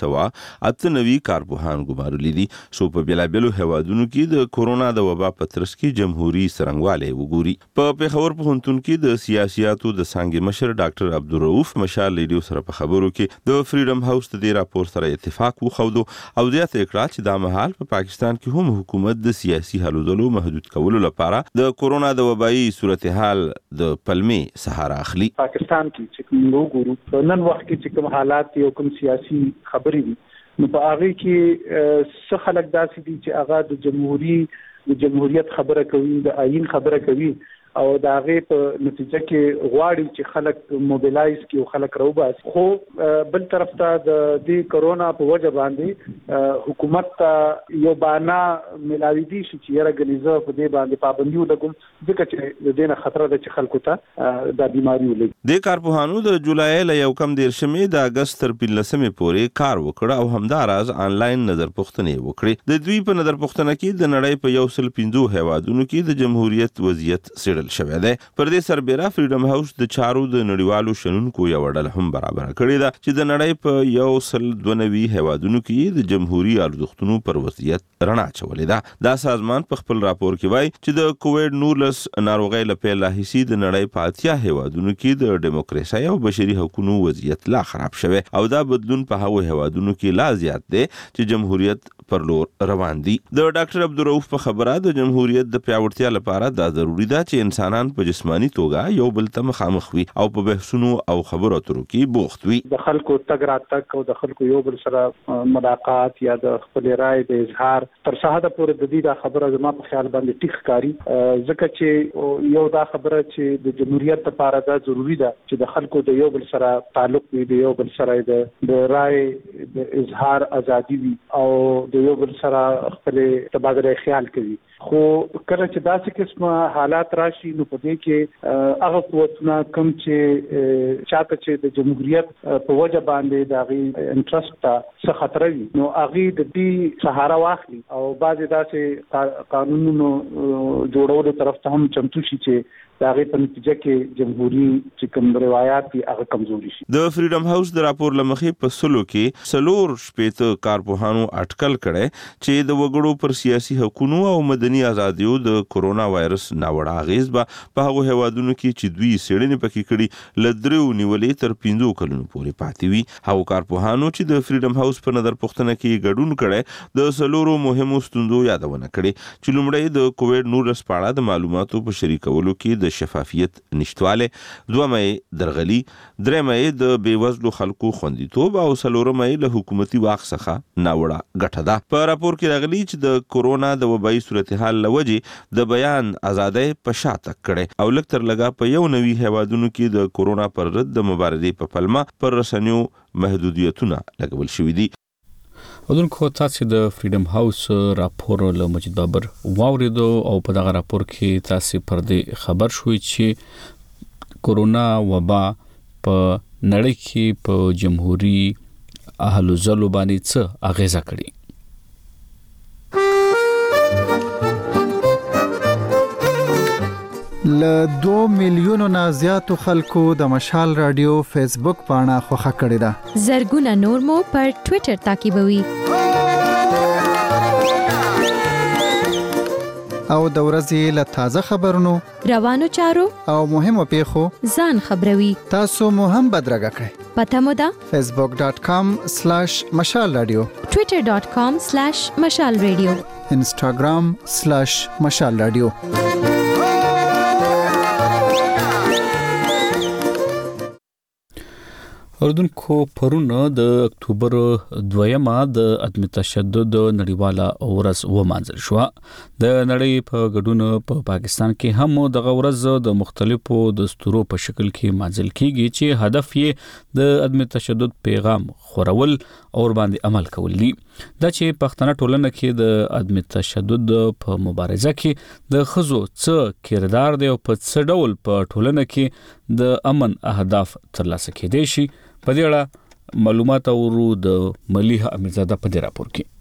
398 کارپوهان ګمارلي دي چې په بیلابیلو هیوادونو کې د کورونا د وبا په ترڅ کې جمهوریت څرنګواله وګوري. په پیښور پوهنتون کې د سیاسياتو د څانګې مشر ډاکټر عبدالرؤف مشال لیډیو سره په خبرو کې د فریډم هاوس د دې راپور سره اتفاق وخوده او زیاته کړه چې دا مهال په پاکستان کې هم حکومت د سیاسي حلو ځلو محدود کولو لپاره د کورونا د وبایي صورتحال د پلمې سهار اخلي. پاکستان کې چې کوم وګورو نن وخت کې چې کوم حالات یو کوم سیاسي خبرې دي نو په هغه کې څه خلک داسې دي چې هغه د جمهوریت خبره کوي، د آئین خبره کوي او دا غي په نتیجه کې غواړي چې خلک موبیلایز کی او خلک روباس. خو بل طرف ته د دې کرونا په وجه باندې حکومت یو بانا ملاوي دي چې یره غنیزه په دې باندې پابندي ولګم ځکه چې د دې خطر د خلکو ته د بیماری ولګي. د کارپوهانو د جولای ل یو کم 13 د اگست تر 15 پورې کار وکړ او همداراز آنلاین نظر پوښتنې وکړي. د دوی په نظر پوښتنه کې د نړۍ په 150 هیوادونو کې د جمهوریت وضعیت شوی دی. پر دې سربېره فریډم هاوس د چارو د نړیوالو شنونکو یو ډله هم برابر کړې ده چې د نړۍ په 192 هیوادونو کې د جمهوریت ارزښتونو پر وضعیت رڼا اچولې ده. دا سازمان په خپل راپور کې وایي چې د کووډ 19 ناروغۍ له پیل راهیسې د نړۍ په 80 هیوادونو کې د دیموکراسي او بشري حقوقو وضعیت لا خراب شوی او دا بدلون په هغو هیوادونو کې لا زیات دی چې جمهوریت پر لور روان دي. د ډاکټر عبدالرؤف په خبره د جمهوریت د پیاوړتیا لپاره دا ضروری ده چې انسانان په جسمانی توګه یو بل ته مخامخ وي او په بحثونو او خبرو اترو کې بوخت وي. د خلکو تګ راتګ او د خلکو یو بل سره ملاقات یا د خپل رائے د اظهار تر ساده پورې د دې خبره زما په خیال باندې ټیک کاری ځکه چې یو دا خبره چې د جمهوریت لپاره دا ضروری ده چې د خلکو د یو بل سره تعلق وي، د یو بل سره د رائے د اظهار ازادي وي او د یو بل سره خپل تبادله خیال کوي. خو کله چې داسې قسمه حالات راشي نو په دې کې هغه قوتونه کم چې چاته چې د جمهوریت په وجه باندې د غي انټرست څخه خطر وي نو هغه د دې سهارا واخلي او بعضې داسې قانونونو جوړولو طرف ته هم چمتو شي چې دا غي په نتیجه کې جمهوریت چې کوم روایت دي هغه کمزوري شي. د فریډم هاوس د راپور لمخې په سلو کې سلور شپېته کارپوهانو اټکل کړي چې د وګړو پر سیاسي حقوقو او مدني ازادیو د کورونا وایرس ناوړه اغیز به په هغو هیوادونو کې چې دوی سړنې پکې کړي لدرو نیولې تر 5 کلونو پورې پاتې وي. هغو کارپوهانو چې د فریډم هاوس په نظر پوښتنه کې ګډون کړي د سلورو مهمو ستوندو یادونه کړي چې لومړی د کووډ 19 په اړه د معلوماتو په شریکولو کې د شفافیت نشټواله، دومه درغلي، درېمه د بیوزلو خلکو خوندیتوب او څلورمه له حکومتي واک څخه ناوړه ګټه ده. په راپور کې راغلي چې د کورونا د وبایي صورتحال لوجه د بیان ازادۍ په شاته کړي او لکتر لګا په یو نوي هیوادونو کې د کورونا پر ضد د مبارزې په پلمه پر رسنیو محدودیتونه لګول شوې دي. اودونکو تاسو د فریډم هاوس راپور له مجید بابر واوریدو او په دغه راپور کې تاسو پر دې خبر شوي چې کورونا وبا په نړۍ کې په جمهوریت اهلو ځلو باندې څه اغیزه کړې. له 2 میلیونو نه زیاتو خلکو د مشال رادیو فیسبوک پاڼه خوښه کړې ده. زرګونه نور مو پر ټوئیټر تعقیبوي. او د ورځې له تازه خبرونو روانو چارو او مهمو پیښو ځان خبروي. تاسو مو هم بدرګه کړئ. پته مو ده facebook.com/مشال رادیو، twitter.com/مشال رادیو، instagram/مشال رادیو. اردوونکو پرون د اکتوبر 2 د عدم تشدد نړیواله ورځ ومانځل شو. د نړۍ په ګډون په پاکستان کې هم د ورځ د مختلفو دستورو په شکل کې مانځل کیږي چې هدف یې د عدم تشدد پیغام خورول او باندې عمل کول دي. دا چې پښتنه ټولنه کې د عدم تشدد په مبارزه کې د خزو څه کردار دی او په څه ډول په ټولنه کې د امن اهداف ترلاسه کېدای شي، په دې اړه معلومات اورو د ملیحه امیرزاده په دې راپور کې.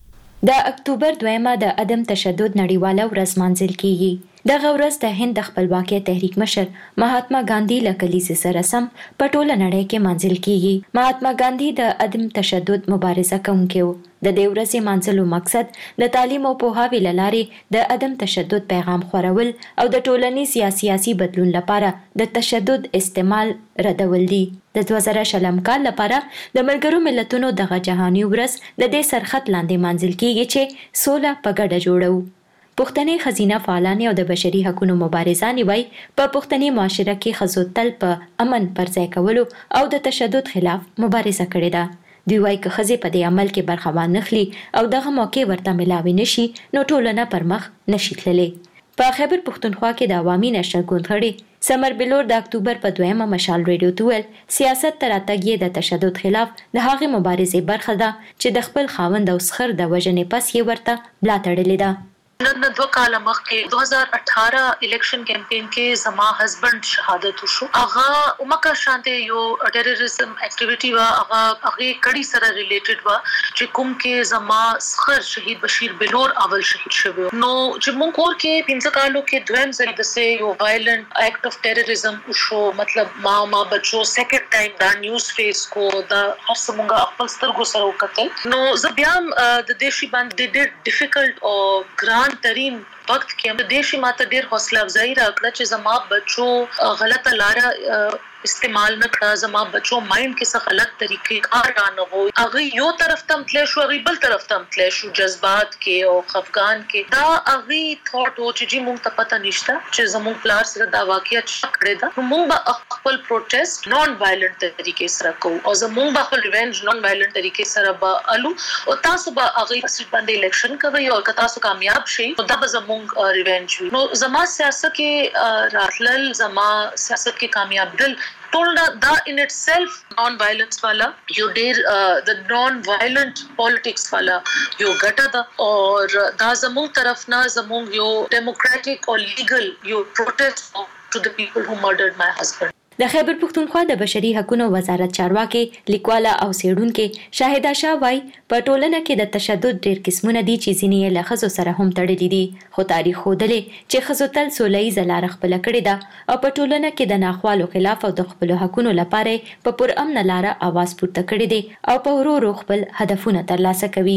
د اکتوبر 2 د عدم تشدد نړیواله ورځ مانځل کیږي. دغه ورځ د هند د خپلواکۍ تحریک مشر مهاتما ګاندھی له کلیسې سره سم په ټوله نړۍ کې مانځل کیږي. مهاتما ګاندھی د عدم تشدد مبارزه کوونکی و. د دې ورځې مانځلو مقصد د تعلیم او پوهاوي له لارې د عدم تشدد پیغام خورول او د ټولنیز سیاسي بدلون لپاره د تشدد استعمال ردول دي. د 2000 کال لپاره د ملګرو ملتونو دغه جهاني ورځ د دې سرخط لاندې مانځل کیږي چې سوله په ګډه جوړو. پښتني خزینه فعالان او د بشري حقوقو مبارزان وای په پښتني معاشره کې خزو تل په امن پر ځای کولو او د تشدد خلاف مبارزه کړې ده. دوی وای که خزې په دې عمل کې برخه وانخلي او دغه موقع ورته ملاوي نشي نو ټولنه پر مخ نشي تللی. په خیبر پښتونخوا کې د عوامي نشر ګوندخړي سمر بلور د اکتوبر په 2 مشال رادیو تول سیاست تر اتګي د تشدد خلاف د هغې مبارزې برخه ده چې د خپل خاوند او سخر د وژنې پس یې ورته بلاتړلې ده. نن 2 کال مخکې 2018 الیکشن کمپین کې زما هسبند شهادت وشو. هغه عمره شانته یو ټیرریزم اکټیویټي وا هغه کړي سره ریلیټډ وا چې کوم کې زما سخر شهید بشیر بلور اول شهید شوی. نو چې مونږ کور کې 15 کالو کې دویم ځل د سه یو وایلنت اکټ اف ټیرریزم وشو. مطلب ما بچو سیکنډ ټایم دا نیوز فیس کو دا هر څنګه خپل سترګو سره وکتل. نو زبیام د دیشي باندې ډېر ډیفیکلټ او ګران ترین وخت کې د دیشي ماته ډېر حوصله افزایی راکړه چې زما بچو غلطه لاره استعمال نه کړه. زما بچو مایند کې څه غلط طریقې کار نه وو. هغه یو طرف تم تل شو، هغه بل طرف تم تل شو، جذبات کې او خفقان کې. دا هغه تھاټ و چې موږ ته پته نشته چې زموږ پلار سره دا واقعیت کړی دا. موږ به خپل پروټیسټ نون وایلنت طریقې سره کوو او زموږ به خپل ریونج نون وایلنت طریقې سره به الو او تاسو به هغه سیټ باندې الیکشن کوي او که تاسو کامیاب شئ نو دا به زموږ ریونج وي. نو زما سیاست کې راتلل، زما سیاست کې کامیاب دل ټول دا ان اټ سیلف نون وایلنس والا یو ډیر د نون وایلنت پالیټکس والا یو ګټه ده او دا زموږ طرف نه زموږ یو ډیموکراټک او لیګل یو پروټیسټ ټو د پیپل هو مرډرډ مای هسبند. د خیبر پښتونخوا د بشري حقوقو وزارت چارواکي لیکواله او سیډونکو شاهدا شاه وای په ټولنه کې د تشدد ډېر قسمونه دي چې ځینې له خزو سره هم تړلي دي، خو تاریخ ښودلی چې خزو تل سولهییزه لاره خپله کړې ده او په ټولنه کې د ناخوالو خلاف او د خپلو حقونو لپاره په پرامنه لاره اواز پورته کړی دی او په ورو ورو خپل هدفونه ترلاسه کوي.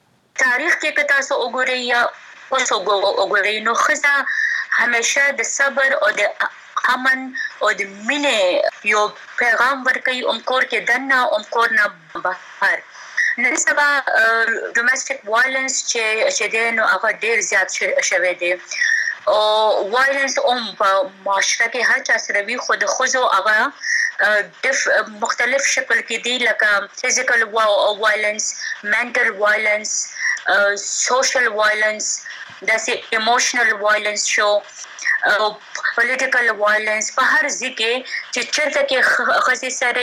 تاریخ کې که تاسو وګورئ یا اوس وګورئ نو ښځه همیشه د صبر او د امن او د مینې یو پیغام ورکوي، کور کې دننه کور نه بهر. نن سبا ډومېسټک وایلنس چې دی نو هغه ډېر زیات شوی دی او وایلنس په معاشره کې هر چا سره وي، خو د ښځو هغه مختلف شکل کې دي لکه فزیکل وایلنس، منټل وایلنس، سوشل وایلنس، داسې ایموشنل وایلنس شو، پولیټیکل وایلنس. په هر ځای کې چې چېرته کې ښځې سره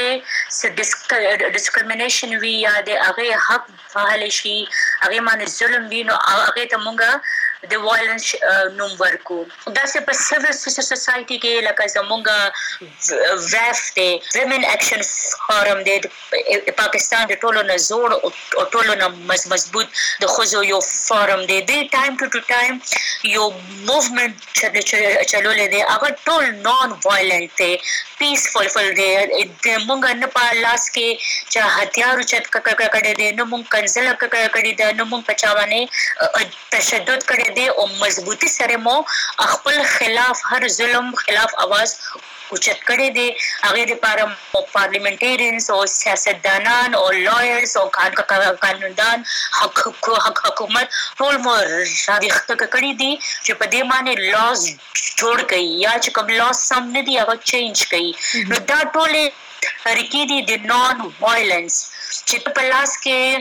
ډسکریمینیشن وي یا د هغې حق فعال شي، هغې باندې ظلم وي، نو هغې ته موږ د وایلنس نوم ورکو. داسې په سیول سوسایټي کې لکه زموږ ویف دی، ویمن ایکشن فارم دی، پاکستان د ټولو نه زوړ او ټولو نه مضبوط د ښځو یو فارم دی. د ټایم ټو ټایم یو موومنټ چلولی دی، هغه ټول نان وایلنٹ دی، پیسفل دی. موږ نه په لاس کې چې هتیار اوچت کړی دی، نه موږ کنځله کړې ده، نه موږ په چا باندې تشدد کړی دې او مضبوطی سره مو خپل خلاف هر ظلم خلاف आवाज اوچت کړي دي. هغه لپاره پارلیمنټریانز او سیاستدانان او لایرز او قانوندان حکومت ټول مو راويخته کړي دي چې په دې معنی لاس جوړ کړي یا چې کوم لاس سم نه دی هغه چینج کړي. نو دا ټول طریقې دي د نون وایلنس چې په لاس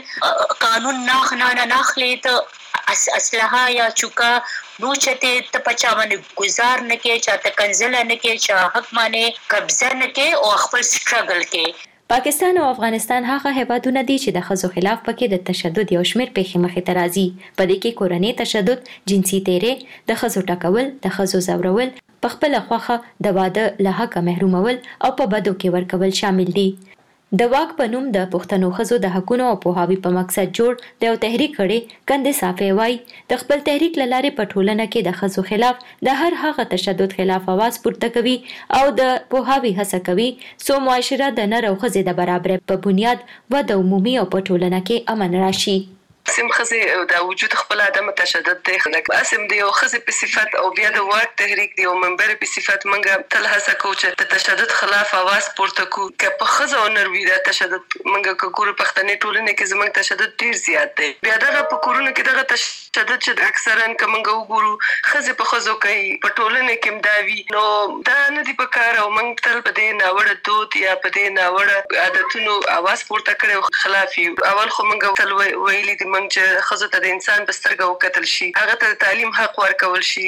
کې قانون نه اخلي ته اسلحه یا چوکا نو چته ته پچا باندې گزار نه کې چاته کنزل نه کې چا حق باندې قبضه نه کې او خپل سټرګل کې. پاکستان او افغانستان هغه هیوادونه دي چې د ښځو خلاف پکې د تشدد یو شمېر پیښې مخې ته راځي. په دې کې کورنۍ تشدد، جنسي تیری، د ښځو ټکول، د ښځو ځورول، په خپل خوخه د واده له حقه محرومول او په بدو کې ورکول شامل دي. د واک په نوم د پښتنو ښځو د حقونو او پوهاوي په مقصد جوړ د یو تحریک کړي کندې صافي وای د خپل تحریک لاره په ټولنه کې د ښځو خلاف د هر هغه تشدد خلاف आवाज پورته کوي او د پوهاوي هڅه کوي سو معاشره د نر او ښځې د برابرۍ په بنیاد و د عمومي او په ټولنه کې امن راشي. سم خزه د وجود خپل ادم تشدد دی اسم دی او خزه په صفت او بیا د واک تحریک دی او منبر په صفت منګه تل هڅه کو چې د تشدد خلاف आवाज پورته کو که په خزه او نروي د تشدد منګه کور پښتنې ټولنه کې زمنګ تشدد ډیر زیات دی. بیا دغه په کورونو کې دغه تشدد چې اکثرا کومنګه وګورو خزه په خزو کوي په ټولنه کې مداوي نو دا نه دی په کار او منګ تل په دې ناوړه دود یا په دې ناوړه عادتونو आवाज پورته کړي خلاف اول خو منګه تل ویلي دي چې خزو ته د انسان بسترګه وکتل شي هغه ته تعلیم حق ورکول شي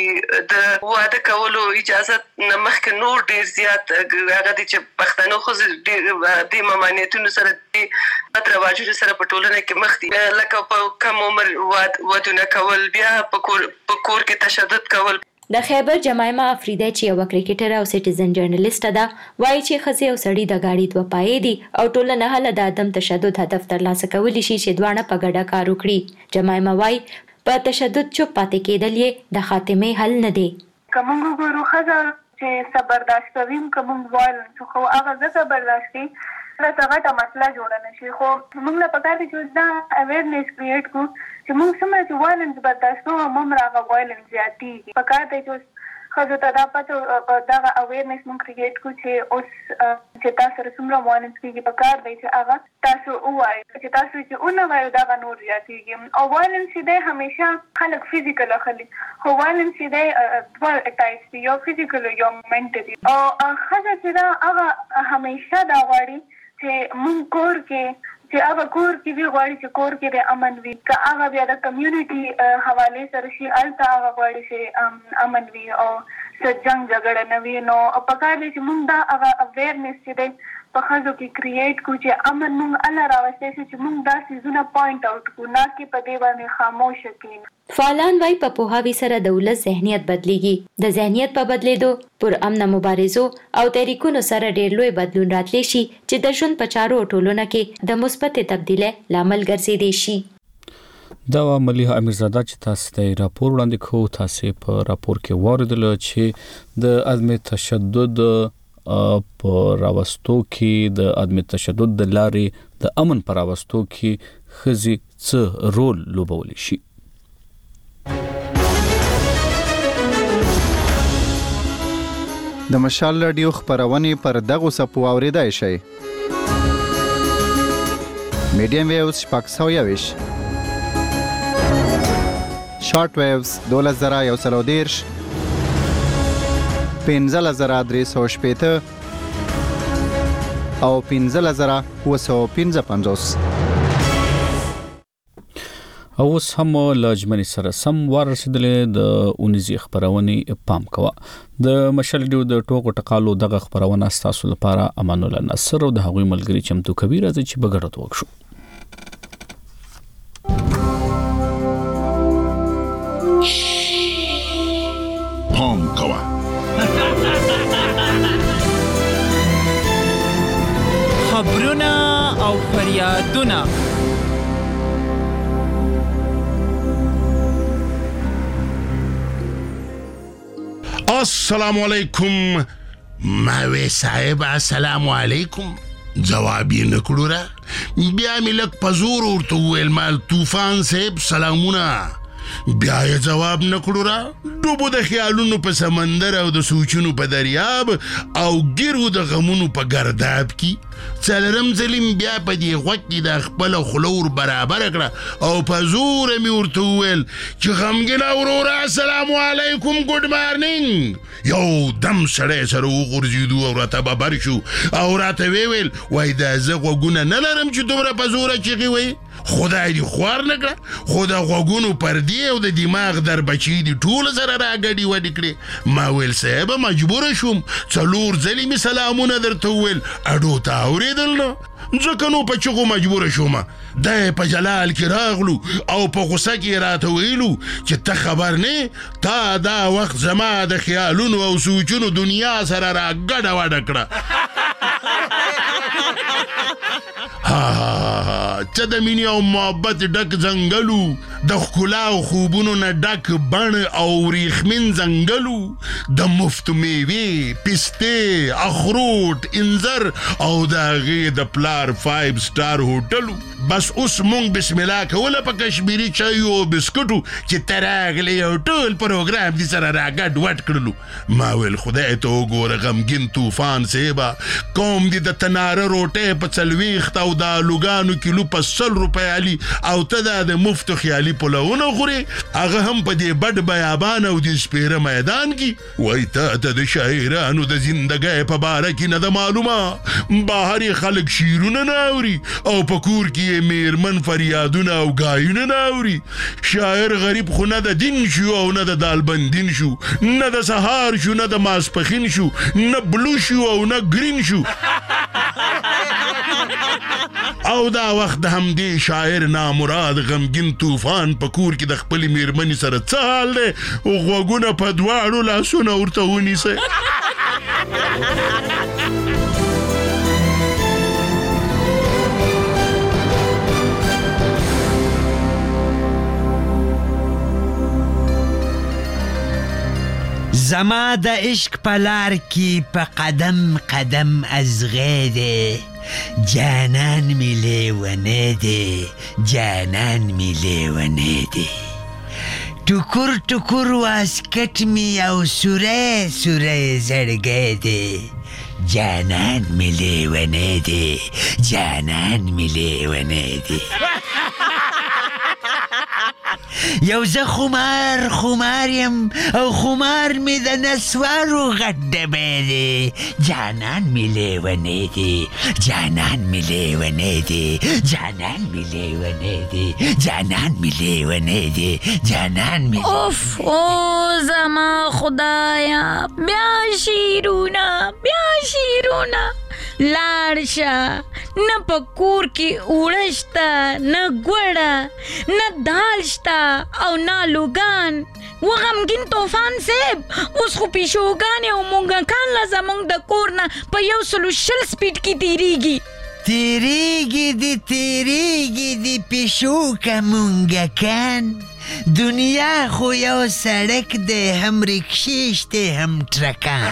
د واده کولو اجازه نمخک نور ډیر زیات هغه د چې پښتنو خزو د ممانعتونو سره د رواجونو سره په ټولنه کې مخ دي لکه په کم عمر ودونه کول بیا په کور کې تشدد کول. د خیبر جمایمه افریدی چې یو کرکټر او سټیزن جرنالیست ده وایي چې ښځې او سړي د گاډي دوه پایې دي او ټولنه هله د عدم تشدد هدف ترلاسه کولی شي چې دواړه په ګډه کار وکړي. جمایمه وایي په تشدد چوپ پاتې کېدل یې د خاتمې حل نه دی. کوم ګورو ښځه چې صبرداشت کوي کوم وایلنس خو هغه ځکه برداشت کوي دا څنګه مسله جوړه نشي خو موږ له پکاره چې دا اویرنس کریټ کو چې موږ سمه چې وایلنس برداشت کوو موږ راغو وایلنس زیاتی پکاره چې خو ته دا پته دا اویرنس موږ کریټ کو چې اوس چې تاسو سره څومره وایلنس کیږي پکاره دی چې هغه تاسو وایي چې تاسو چې اون وایي دا نور زیاتیږي او وایلنس دې همیشه خلک فزیکل اخلي خو وایلنس دې ډول اټایس یو فزیکل یو منټلی او خاصه چې دا هغه همیشه دا غواړي چې مونږ کور کې چې هغه کور کې وی غواړي چې کور کې د امن وي که هغه بیا د کمیونټي حواله سره شي الته هغه غواړي چې امن وي او څه جنگ جګړه نه وي نو په کار دي چې مونږ دا هغه اویرنس چې د په خزو کې کریټ کو چې امن مونږ الله راوستي چې مونږ دا سيزونه پوینټ اوټ کو نه کې په دې باندې خاموش کېنو. فعالان وايي په پوهاوي سره د ولس ذهنیت بدليږي د ذهنیت په بدلیدو پر امن مبارزو او تحریکونو سره ډېر لوی بدلون راتلی شي چې د ژوند په چارو ټولنه کې د مثبت تبدیلی لامل ګرځېدي شي. دا مليحه امیرزاده چې تاسو ته راپور وړاندې کوو تاسو په راپور کې واردل چې د عدم تشدد په راوستو کې د عدم تشدد د لارې د امن پر راوستو کې ښځې څه رول لوبولی شي. د مشال رادیو خبرونه پر دغه سپو اوریدای شي. میډیم ویوز شپږ شارټ ویوز 2110 15350 او 15750. او اوس هم لجمنی سره سم ورسېدلې د اونیزي خبرونه پام کوه. د مشال ډیو د ټوکو ټقالو دغه خبرونه تاسو لپاره امان الله نصر او د هغوی ملګری چمتو کبیر راځي چې بغړت وکړو. پام کوه. خبرونه او فریادونه السلام علیکم ماوی صاحب السلام علیکم جواب یې نکړو را بیا مې لږ په زور ورته وویل مال طوفان صاحب سلامونه بیا یې جواب نه کړو را ډوبو د خیالونو په سمندر او د سوچونو په دریاب او ګیرو د غمونو په ګرداب کې څلرم ظلم بیا په دې غوږ کې د خپله خوله ور برابر کړه او په زوره مې ورته وویل چې غمګینه وروره السلام علیکم ګډ مارنینګ یو دم سړی سره وغورځېدو او راته ببر شو او راته ویل وایي دا زه غوږونه نه لرم چې دومره په زوره چیغې وایي خدای دې خوار نه کړه خو د غوږونو پردې او د دماغ در بچي دي ټول سره راګډې وډې کړې ما ویل صاحبه مجبوره شوم 4 ځلې مې سلامونه درته وویل اډو ته اورېدل نه ځکه نو په چغو مجبوره شوم دی په جلال کې راغلو او په غوسه کې راته ویلو چې ته خبر نه تا دا وخت زما د خیالونو او سوچونو دنیا سره راګډه وډه کړه چې د مینې او محبت ډک ځنګلو د ښکلا او خوبونو نه ډک بڼ او وریښمین ځنګلو د مفت میوې پستې اخروټ انځر او د هغې د پلار 5 سټار هوټلو بس اوس مونږ بسم الله کوله په کشمیري چایو او بسکټو چې ته راغلی او ټول پروګرام دې سره راګډ وډ کړلو ما ویل خدای ته وګوره غمګین طوفان صاحبه قوم دې د تناره روټۍ په 40 او د الوګانو کیلو په 100 روپۍ علي او ته دا د مفت خیالي پلوونه خورې هغه هم په دې بډ بیابان او د سپیره میدان کې وایي ته د شاعرانو د زندګۍ په باره کې نه ده معلومه بهر یې خلک شعرونه نه اوري او په کور کې یې میرمن فریادونه او ګایونه نه اوري شاعر غریب خو نه د دین شو او نه د دالبندین شو نه د سهار شو نه د ماسپخین شو نه بلو شو او نه گرین شو او دا وخت همدې شاعر نامراد غمګین طوفان په کور کې د خپلې میرمنې سره څه حال دی غوږونه په دواړو لاسونه ورته ونیسئ زما د عشق په لار کې په قدم قدم ازغیده جانان می لیونه دی جانان می لیونه دی ټکور ټکور واسکټ می او سوره سوره زړګی دی جانان می لیونه دی جانان می لیونه دی یو زه خمار یم او خمار می د نسوارو غټ ډبی دی جانان می لیونی دی جانان می لیونی دی جانان می لیونی دی جانان می لیونی دی جانان می اوف او زما خدایا بیا شیرونه لاړشه نه په کور کې اوړه شته نه ګوړه نه دال شته او نه لوګان و غمګین طوفان صاحب اوس خو پیشوګانې او مونږکان له زمونږ د کور نه په 120 سپیډ کې تیریږي دی پیشوکه مونږکان دنیا خو یو سړک دی هم رکشې شته هم ټرکان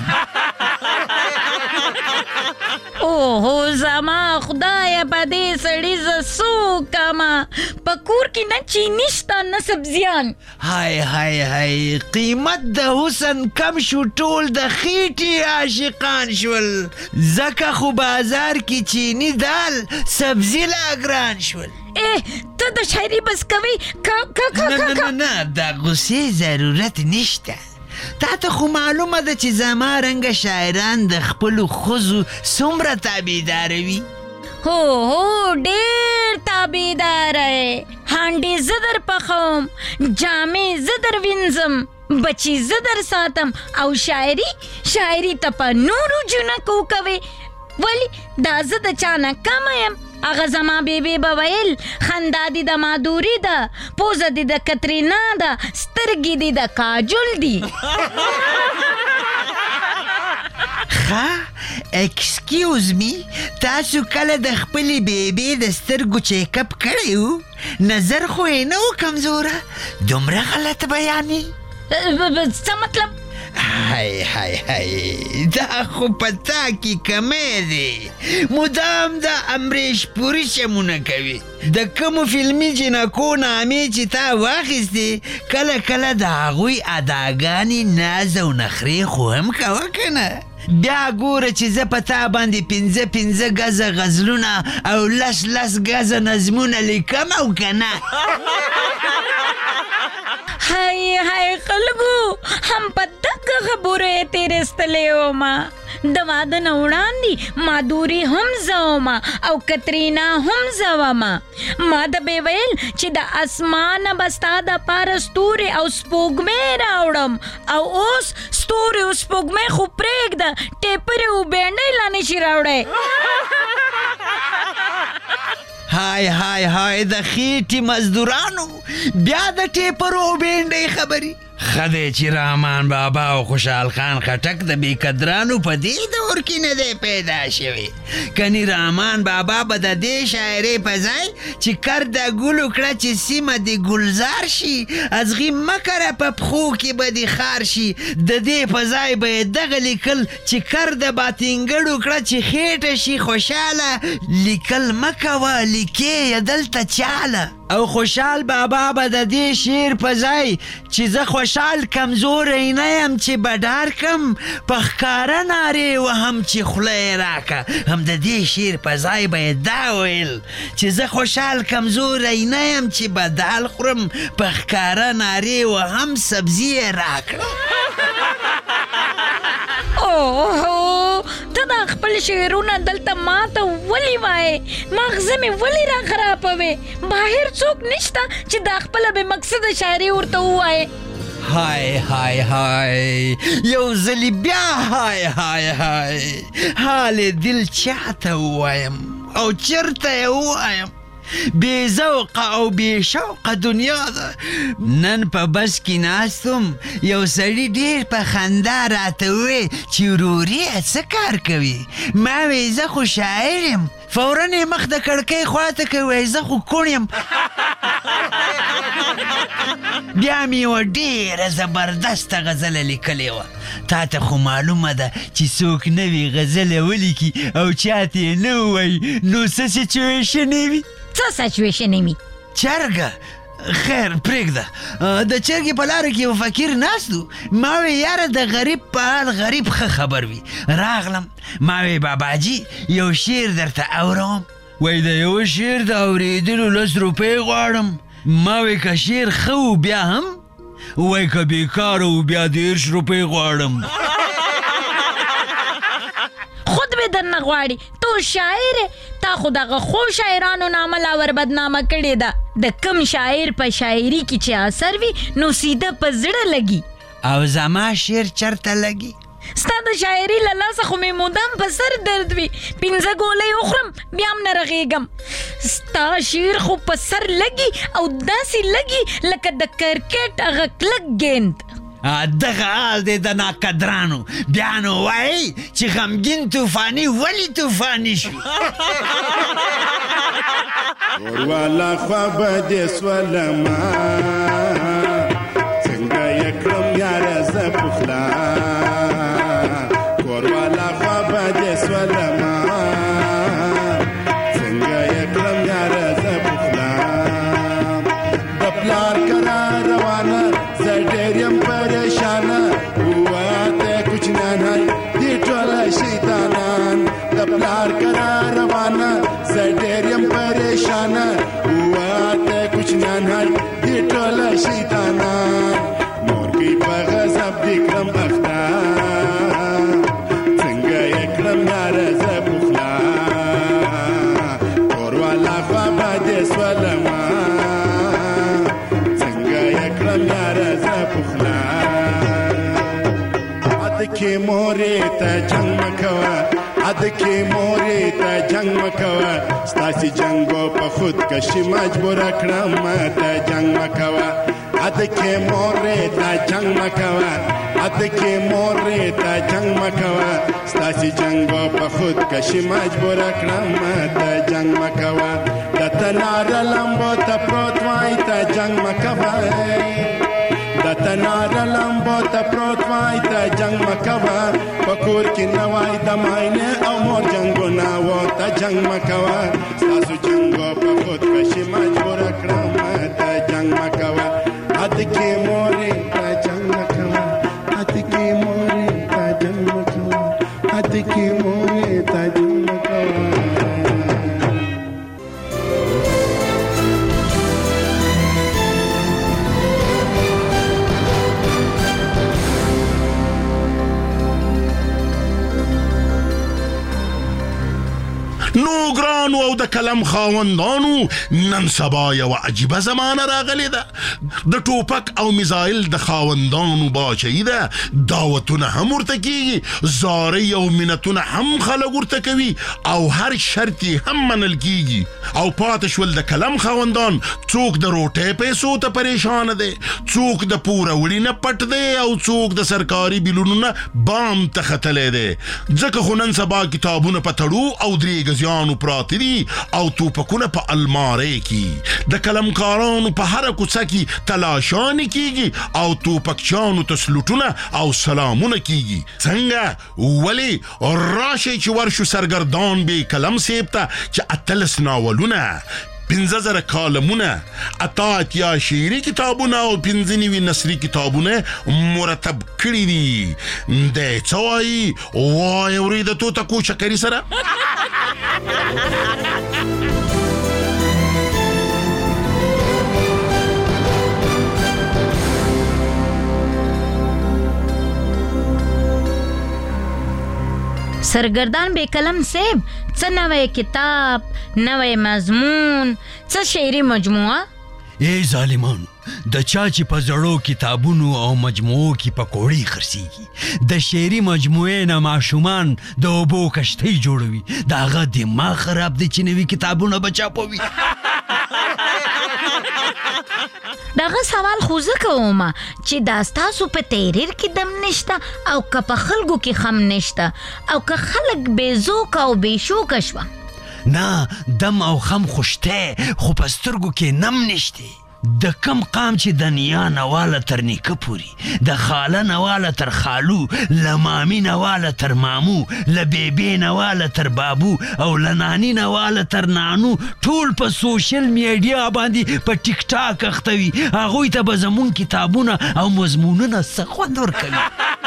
اوهو زما خدایا په دې سړي زه څه وکړمه په کور کې نه چیني شته نه سبزیان های قیمت د حسن کم شو ټول د خېټې عاشقان شول ځکه خو بازار کې چینی دال سبزي لا ګران شول ته د شاعري بس کوي نه د غصې ضرورت نشته تا ته خو معلومه ده چې زما رنګه شاعران د خپلو ښځو څومره تابعداره وي هو ډېر تابعداره هانډې زه در پخوم جامې زه در وینځم بچي زه در ساتم او شاعري ته په نورو جنکو کوي ولی دا زه د چا نه کمه یم هغه زما بیبي به ویل خندا دې د مادوري ده پوزه دې د کترینا ده سترګې دې د کاجل دي ایکسکیوز می تاسو کله د خپلې بیبي د سترګو چیک اپ کړی و نظر خو یې نه و کمزوره دومره غلط بیانې څه مطلب هاي هاي هاي دا خو پتا کی کمی دی مدام دا امریش پوری شمونه کوي د کومو فلمی جنکو نامی چې تا واخیستی کله کله د هغوی اداګانې ناز او نخرې خو هم کوه کنه بیا ګوره چې زه په تا باندې 5 غزه غزلونه او 10 غزه نظمونه لیکم او کنه هاي هاي خلکو هم په دغه خبرو تیرستلی وما د واده نه وړاندې مادوري هم زه وما او کترینا هم زه وما ما د به ویل چې د اسمانه به ستا دپاره ستوري او سپوږمۍ راوړم او اوس ستوري او سپوږمۍ خو پرېږده ټیپرې او بینډۍ لا نشي راوړی هاي هاي هاي د خېټې مزدورانو بیا د ټیپرو او بینډۍ خبرې خدای چې رحمان بابا او خوشحال خان خټک د بې قدرانو په دې دور کې نه دی پیدا شوی کني رحمان بابا به د دې شاعرۍ په ځای چې کر د ګلو کړه چې سیمه د ګلزار شي ازغي مکره په پښو کې به د خار شي د دې په ځای به یې دغه لیکل چې کر د باطنګړو کړه چې خېټه شي خوشحاله لیکل مه کوه لیکې یې دلته چاله او خوشحال بابا به د دې شعر په ځای چې زه خوشحال کمزوری نه یم چې بډار کم په ښکاره نارې وهم چې خوله یې راکه هم د دې شعر په ځای به یې دا ویل چې زه خوشحال کمزوری نه یم چې بدال خورم په ښکاره نارې وهم سبزي یې راکړه اوه ته دا خپل شعرونه دلته ما ته ولې وایې مغزه مې ولې را خرابوې بهر څوک نشته چې دا خپله بې مقصده شاعري ورته ووایې هاي هاي هاي یو ځلې بیا هاي هاي هاي حال دل چاته ووایم او چرته یې ووایم بې ذوقه او بې شوقه دنیا ده نن په بس کې ناستم یو سړي ډېر په خندا راته وویل چې ورورې څه کار کوي ما وی زه خو شاعر یم فورا یې مخ د کړکۍ خواته کوي زه خو کوڼ یم بیا مې یوه ډېره زبردسته غزله لیکلې وه تا ته خو معلومه ده چې څوک نوي غزله ولیکي او چاته یې نه ووایي نو څه سچویشنې وي څه سچویشنې وي چرګه خیر پرېږده د چرګې په لاره کې یو فقیر ناست و ما وی یاره د غریب په حال غریب ښه خبر وي راغلم ما وی باباجي یو شعر درته اورم وی د یوه شعر د اورېدلو 10 روپۍ غواړم ما وی که شعر ښه و بیا هم وی که بېکاره و بیا 10 روپۍ غواړم خود به درنه غواړي تو شاعر تا خو دغه خو شاعرانو نامه لا ور بدنامه کړې ده د کم شاعر په شاعري کې چې اثر وي نو سیده په زړه لګي او زما شعر چرته لګي ستا د شاعري له لاسه خو مې مدام په سر درد وي 5 ګولۍ وخورم بیا هم نه رغېږم ستا شعر خو په سر لګي او داسې لګي لکه د کرکټ هغه کلک گیند دغه حال دی د ناقدرانو بیا نو وایي چې غمګین طوفاني ولې طوفاني شو وروالا خوا به دې سولما څنګه یې کړم یاره زه پخلا وروالا خوا به دې سولما څنګه یې کړم یاره زه پخلا د پلار کرا روانه زه ډېر یم پریشانه وواته کوچنیان دې ټوله شیطانان د پلار کرا روانه زه ډېر یم پریشانه وواته کوچنیان دې ټوله شیطانان مورګۍ په غضب دې کړم اخته څنګه یې کړم یاره زه پخلا کوروالا خوا به دې سولما څنګه یې کړم یاره زه پخلا ادکې مورې ته جنګ مه کوه ادکې مورې ته جنګ مه کوه ستاسې جنګو په خودکشي مجبوره کړم ته جنګ مه کوه ادکې مورې ته جنګ مه کوه ادکې مورې ته جنګ مه کوه ستاسې جنګو په خودکشي مجبوره کړم ته جنګ مه کوه د تناره لمبو ته پروت وای ته جنګ مه کوه د تناره لمبو ته پروت وای ته جنگ مکوا پکور کې نوای د ماینه او مور جنگونه و ته جنگ مکوا تاسو جنگو په خود کشي مجبور کړم ته جنگ مکوا اد کې مورې ته جنگ مکوا اد کې مورې ته جنگ مکوا اد کې مورې ته جنگ مکوا نو ګرانو او د کلم خاوندانو نن سبا یو عجیبه زمانه راغلی ده د ټوپک او میزایل د خاوندانو باچهی ده دعوتونه هم ورته کیږي زارۍ او منتونه هم خلک ورته کوي او هر شرط هم منل کیږي او پاتې شول د کلم خاوندان څوک د روټۍ پیسو ته پریشان دی څوک د پوره وړي نه پټ دی او څوک د سرکاري بیلونو نه بام ته ختلی دی ځکه خو نن سبا کتابونه په تړو او درې ګزیانو پراته دي او توپکونه په المارۍ کې د کلمکارانو په هره کوڅه کې تلاشانې کیږي او توپکچانو ته سلوټونه او سلامونه کیږي څنګه ولې راشئ چې ورشو سرګردان بې کلم صیب ته چې 18 ناولونه 15,000 کالمونه 88 شعري کتابونه او 15 نثري کتابونه مرتب کړي دي د څه وایي وای اورېده توتکو چکري سره سرګردان بے کلم صاحب څه نوی کتاب نوی مضمون څه شعري مجموعه ای ظالمانو د چا چې په زړو کتابونو او مجموعو کې پکوړې خرڅېږي د شعري مجموعې نه ماشومان د اوبو کشتۍ جوړوي د هغه دماغ خراب دی چې نوي کتابونه به چاپوي دغه سوال خو زه کوم چې دا ستاسو په تحریر کې دم نشته او که په خلکو کې خم نشته او که خلک بې ذوقه او بې شوقه شوه نه دم او خم خوشته خو په سترګو کې نم نشته د کم قام چې د نیا نواله تر نیکه پوري د خاله نواله تر خالو له مامي نواله تر مامو له بیبي نواله تر بابو او له ناني نواله تر نانو ټول په سوشل میډیا باندې په ټیک ټاک اخته وي هغوی ته به زمون کتابونه او مضمونونه څه خوند ورکوي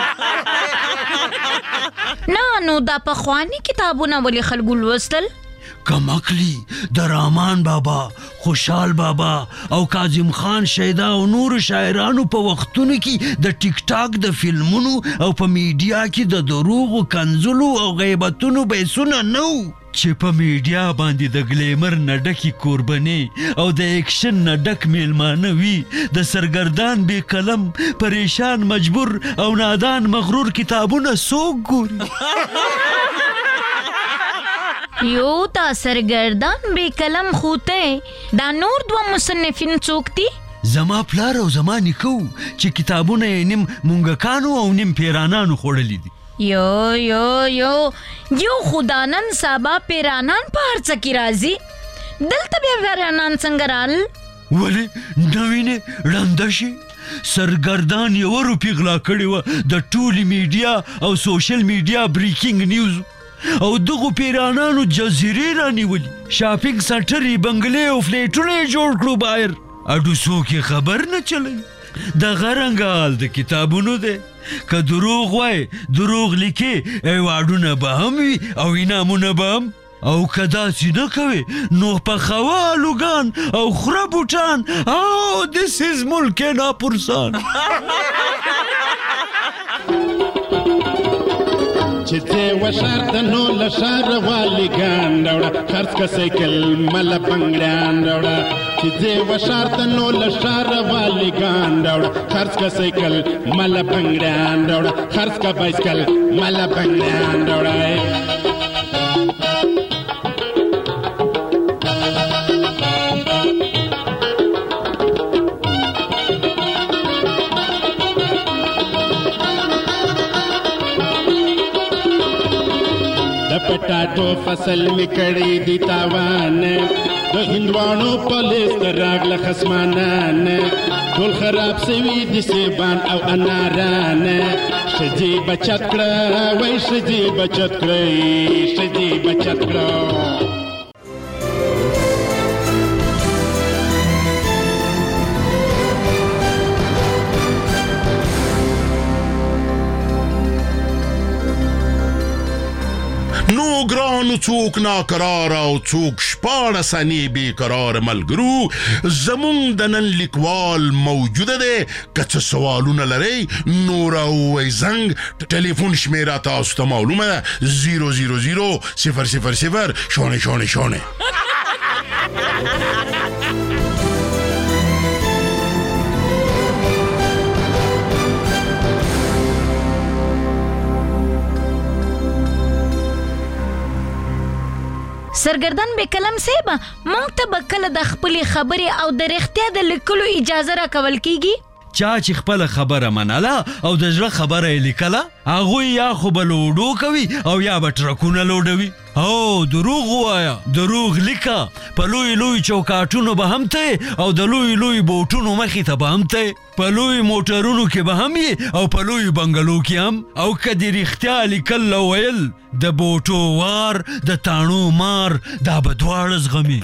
نه نو دا پخواني کتابونه ولې خلکو لوستل کمکلی د رامان بابا خوشحال بابا او کاظم خان شیدا او نور شاعرانو په وختونو کې د ټیک ټاک د فلمونو او په میډیا کې د دروغو کنزلو او غیبتونو بیسونه نو چې په میډیا باندې د ګلیمر نه ډکې کوربنې او د ایکشن نه ډک میلمانه وي د سرګردان بې قلم پریشان مجبور او نادان مغرور کتابونه څوک ګوري یو تا سرګردان بې کلم خوته دا نور دوه مصنفین څوک دي زما پلار او زما نیکو چې کتابونه یې نیم مونږکانو او نیم پیرانانو خوړلي دي یو خدانن سابا پیرانان په هر څه کې راځي دلته بیا پیرانان څنګه رال ولې نوینې ړنده شي سرګردان یو روپۍ غلا کړې وه د ټولې میډیا او سوشل میډیا بریکینګ نیوز او دغو پیرانانو جزیرې رانیولي شاپینګ سنټرې بنګلې او فلیټونه یې جوړ کړو بایر اډو څوک یې خبر نه چلوي دغه رنګه حال د کتابونو دی که دروغ وای دروغ لیکې ایواډونه به هم وي او انعامونه به هم او که داسې نه کوې نو پخوه الوګان او خوره بوټان او دس از ملک ناپرسان چې ځې وشار د نو له ښاره والي ګان راوړه خرڅ که سایکل مله بنګړیان راوړه چې ځې وشار د نو له ښاره والي ګان راوړه خرڅ که سایکل مله بنګړیان راوړه خرڅ که بایسکل مله بنګړیان راوړه پټاټو فصل می کړی دی تاوان د هندوانو پولیس ته راغله خصمانان ټول خراب سوي د سیبان او اناران ښځې بچت کړه وای ښځې بچت کړئ ښځې بچت کړه نو ګرانو څوک ناقرار او څوک شپاړه ثانیې بېقرار ملګرو زمونږ د نن لیکوال موجوده دی که څه سوالونه لرئ نو راووئ زنګ ټلیفون شمیره تاسو ته معلومه ده 000 سرګردان به کلم سیبا مونږ ته به کله د خپلې خبرې او د رښتیا د لیکلو اجازه راکول کیږي چا چې خپل خبره منله او د زړه خبره یې لیکله هغوی یا خو به لوډو کوي او یا به ټرکونه لوډوي او دروغ ووایه دروغ لیکه په لوی لوی چوکاټونو به هم ته او د لوی لوی بوټونو مخې ته به هم ته په لوی موټرونو کې به هم یې او په لوی بنګلو کې هم او که د رښتیا لیکل ویل د بوټو وار د تاڼو مار دا به دواړه زغمي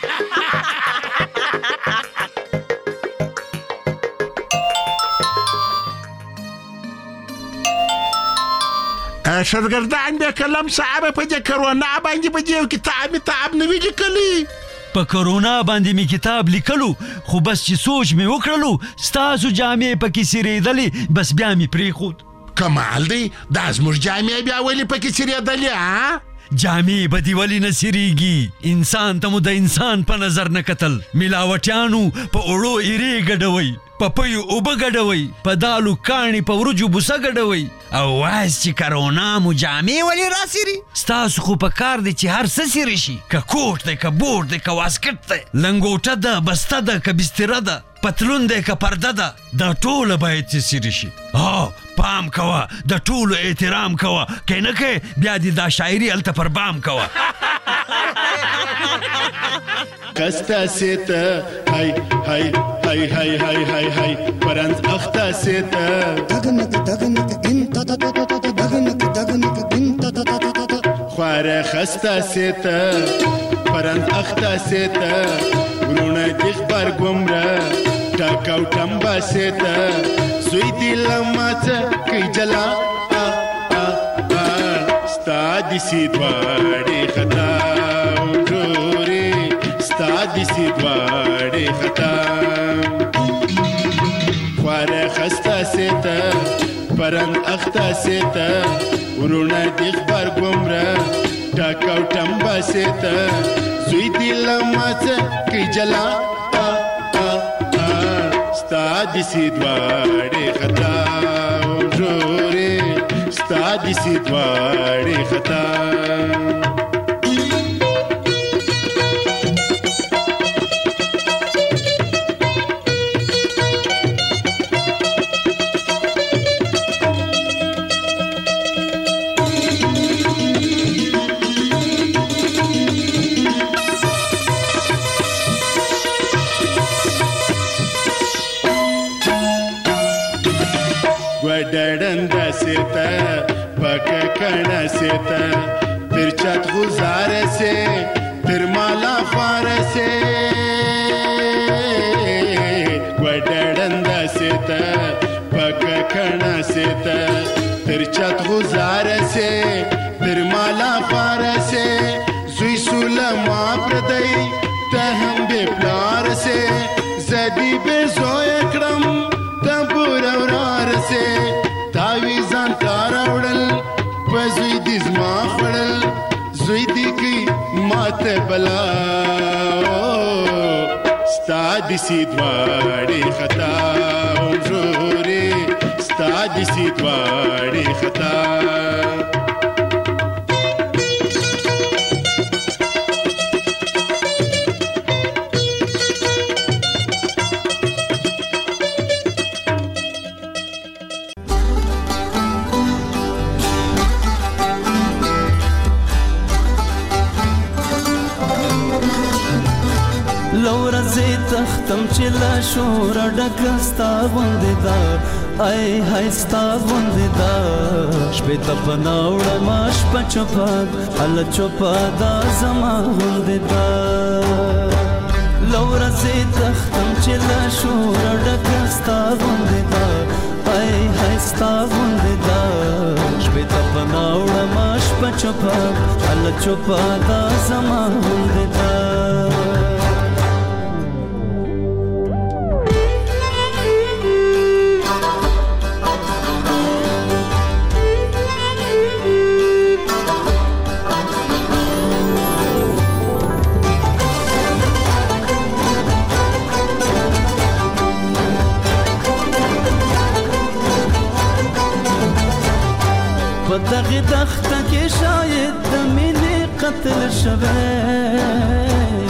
سرګردان به کلم صاحب په دې کرونا باندې په دې کتاب نه وی لیکلی په کرونا باندې می کتاب لیکلو خو بس چې سوچ می وکړلو ستاسو جامې پکې سریدلې بس بیا می پریخود کمال دی دا زموږ جامې بیا ولې پکې سریدلې ها جامې به دی ولې نه سریږي انسان ته مو د انسان په نظر نه کتل ملاوټیانو په اوړو ایرې ګډوي په پیو اوبه ګډوي په دالو کاڼي په ورجو بوسه ګډوي او واس چې کرونا مو جامې ولې راسيري ستاسو خو په کار دی چې هر څه سری شي که کوټ دی که بورډ دی که واسکټ دی لنګوټه ده بسته ده که بستره ده پتلون دی که پرده ده دا ټوله باید چې سری شي پام کوه د ټولو احترام کوه که نه کې بیا دې دا شاعري هلته پر بام کوه کستا سیتا هاي هاي هاي هاي هاي هاي هاي پرنز اختا سیتا دغنک دغنک دین تا تا تا تا دغنک دغنک دین تا تا تا تا خواره خستا سیتا پرنز اختا سیتا ورونه دیخ بر گمره ټاکاو ټمبا سیتا سوی دی لماته کی جلا ستا دی سیدواړي خطا دسی دواړې خطا خواره خسته سیته پرنګ اخته سیته ورونه دی خبر ګمره ټاکاو ټمبا سیته زوی دی لماڅه کی جلا ستا دسی دواړې خطا ورورې ستا دسی دواړې خطا ډډنده سیتا پک کنا سیتا تر چت گزار سے تر مالا فار سے ډډنده سیتا پک کنا سیتا تر چت گزار سے تر مالا فار سے زوی سولما پردی ته هم به پلار سے زدی به زوی کړم تبور اورار سے تاویزان تاراوڑل پزوی دی زما خړل زوی دی کی مات بلا ستا دی سیدواړي خطا وروري ستا دی سیدواړي خطا تختم چې لا شور ډکه ستا غوندې ده ای هاي ستا غوندې ده شپې ته پناه وړمه شپه چوپه هله چوپه دا زما غوندې ده له ورځې تختم چې لا شور ډکه ستا غوندې ده ای هاي ستا غوندې ده شپې ته پناه وړمه شپه چوپه هله چوپه دا زما غوندې ده په دغه دښته کې شاید د مینې قتل شوی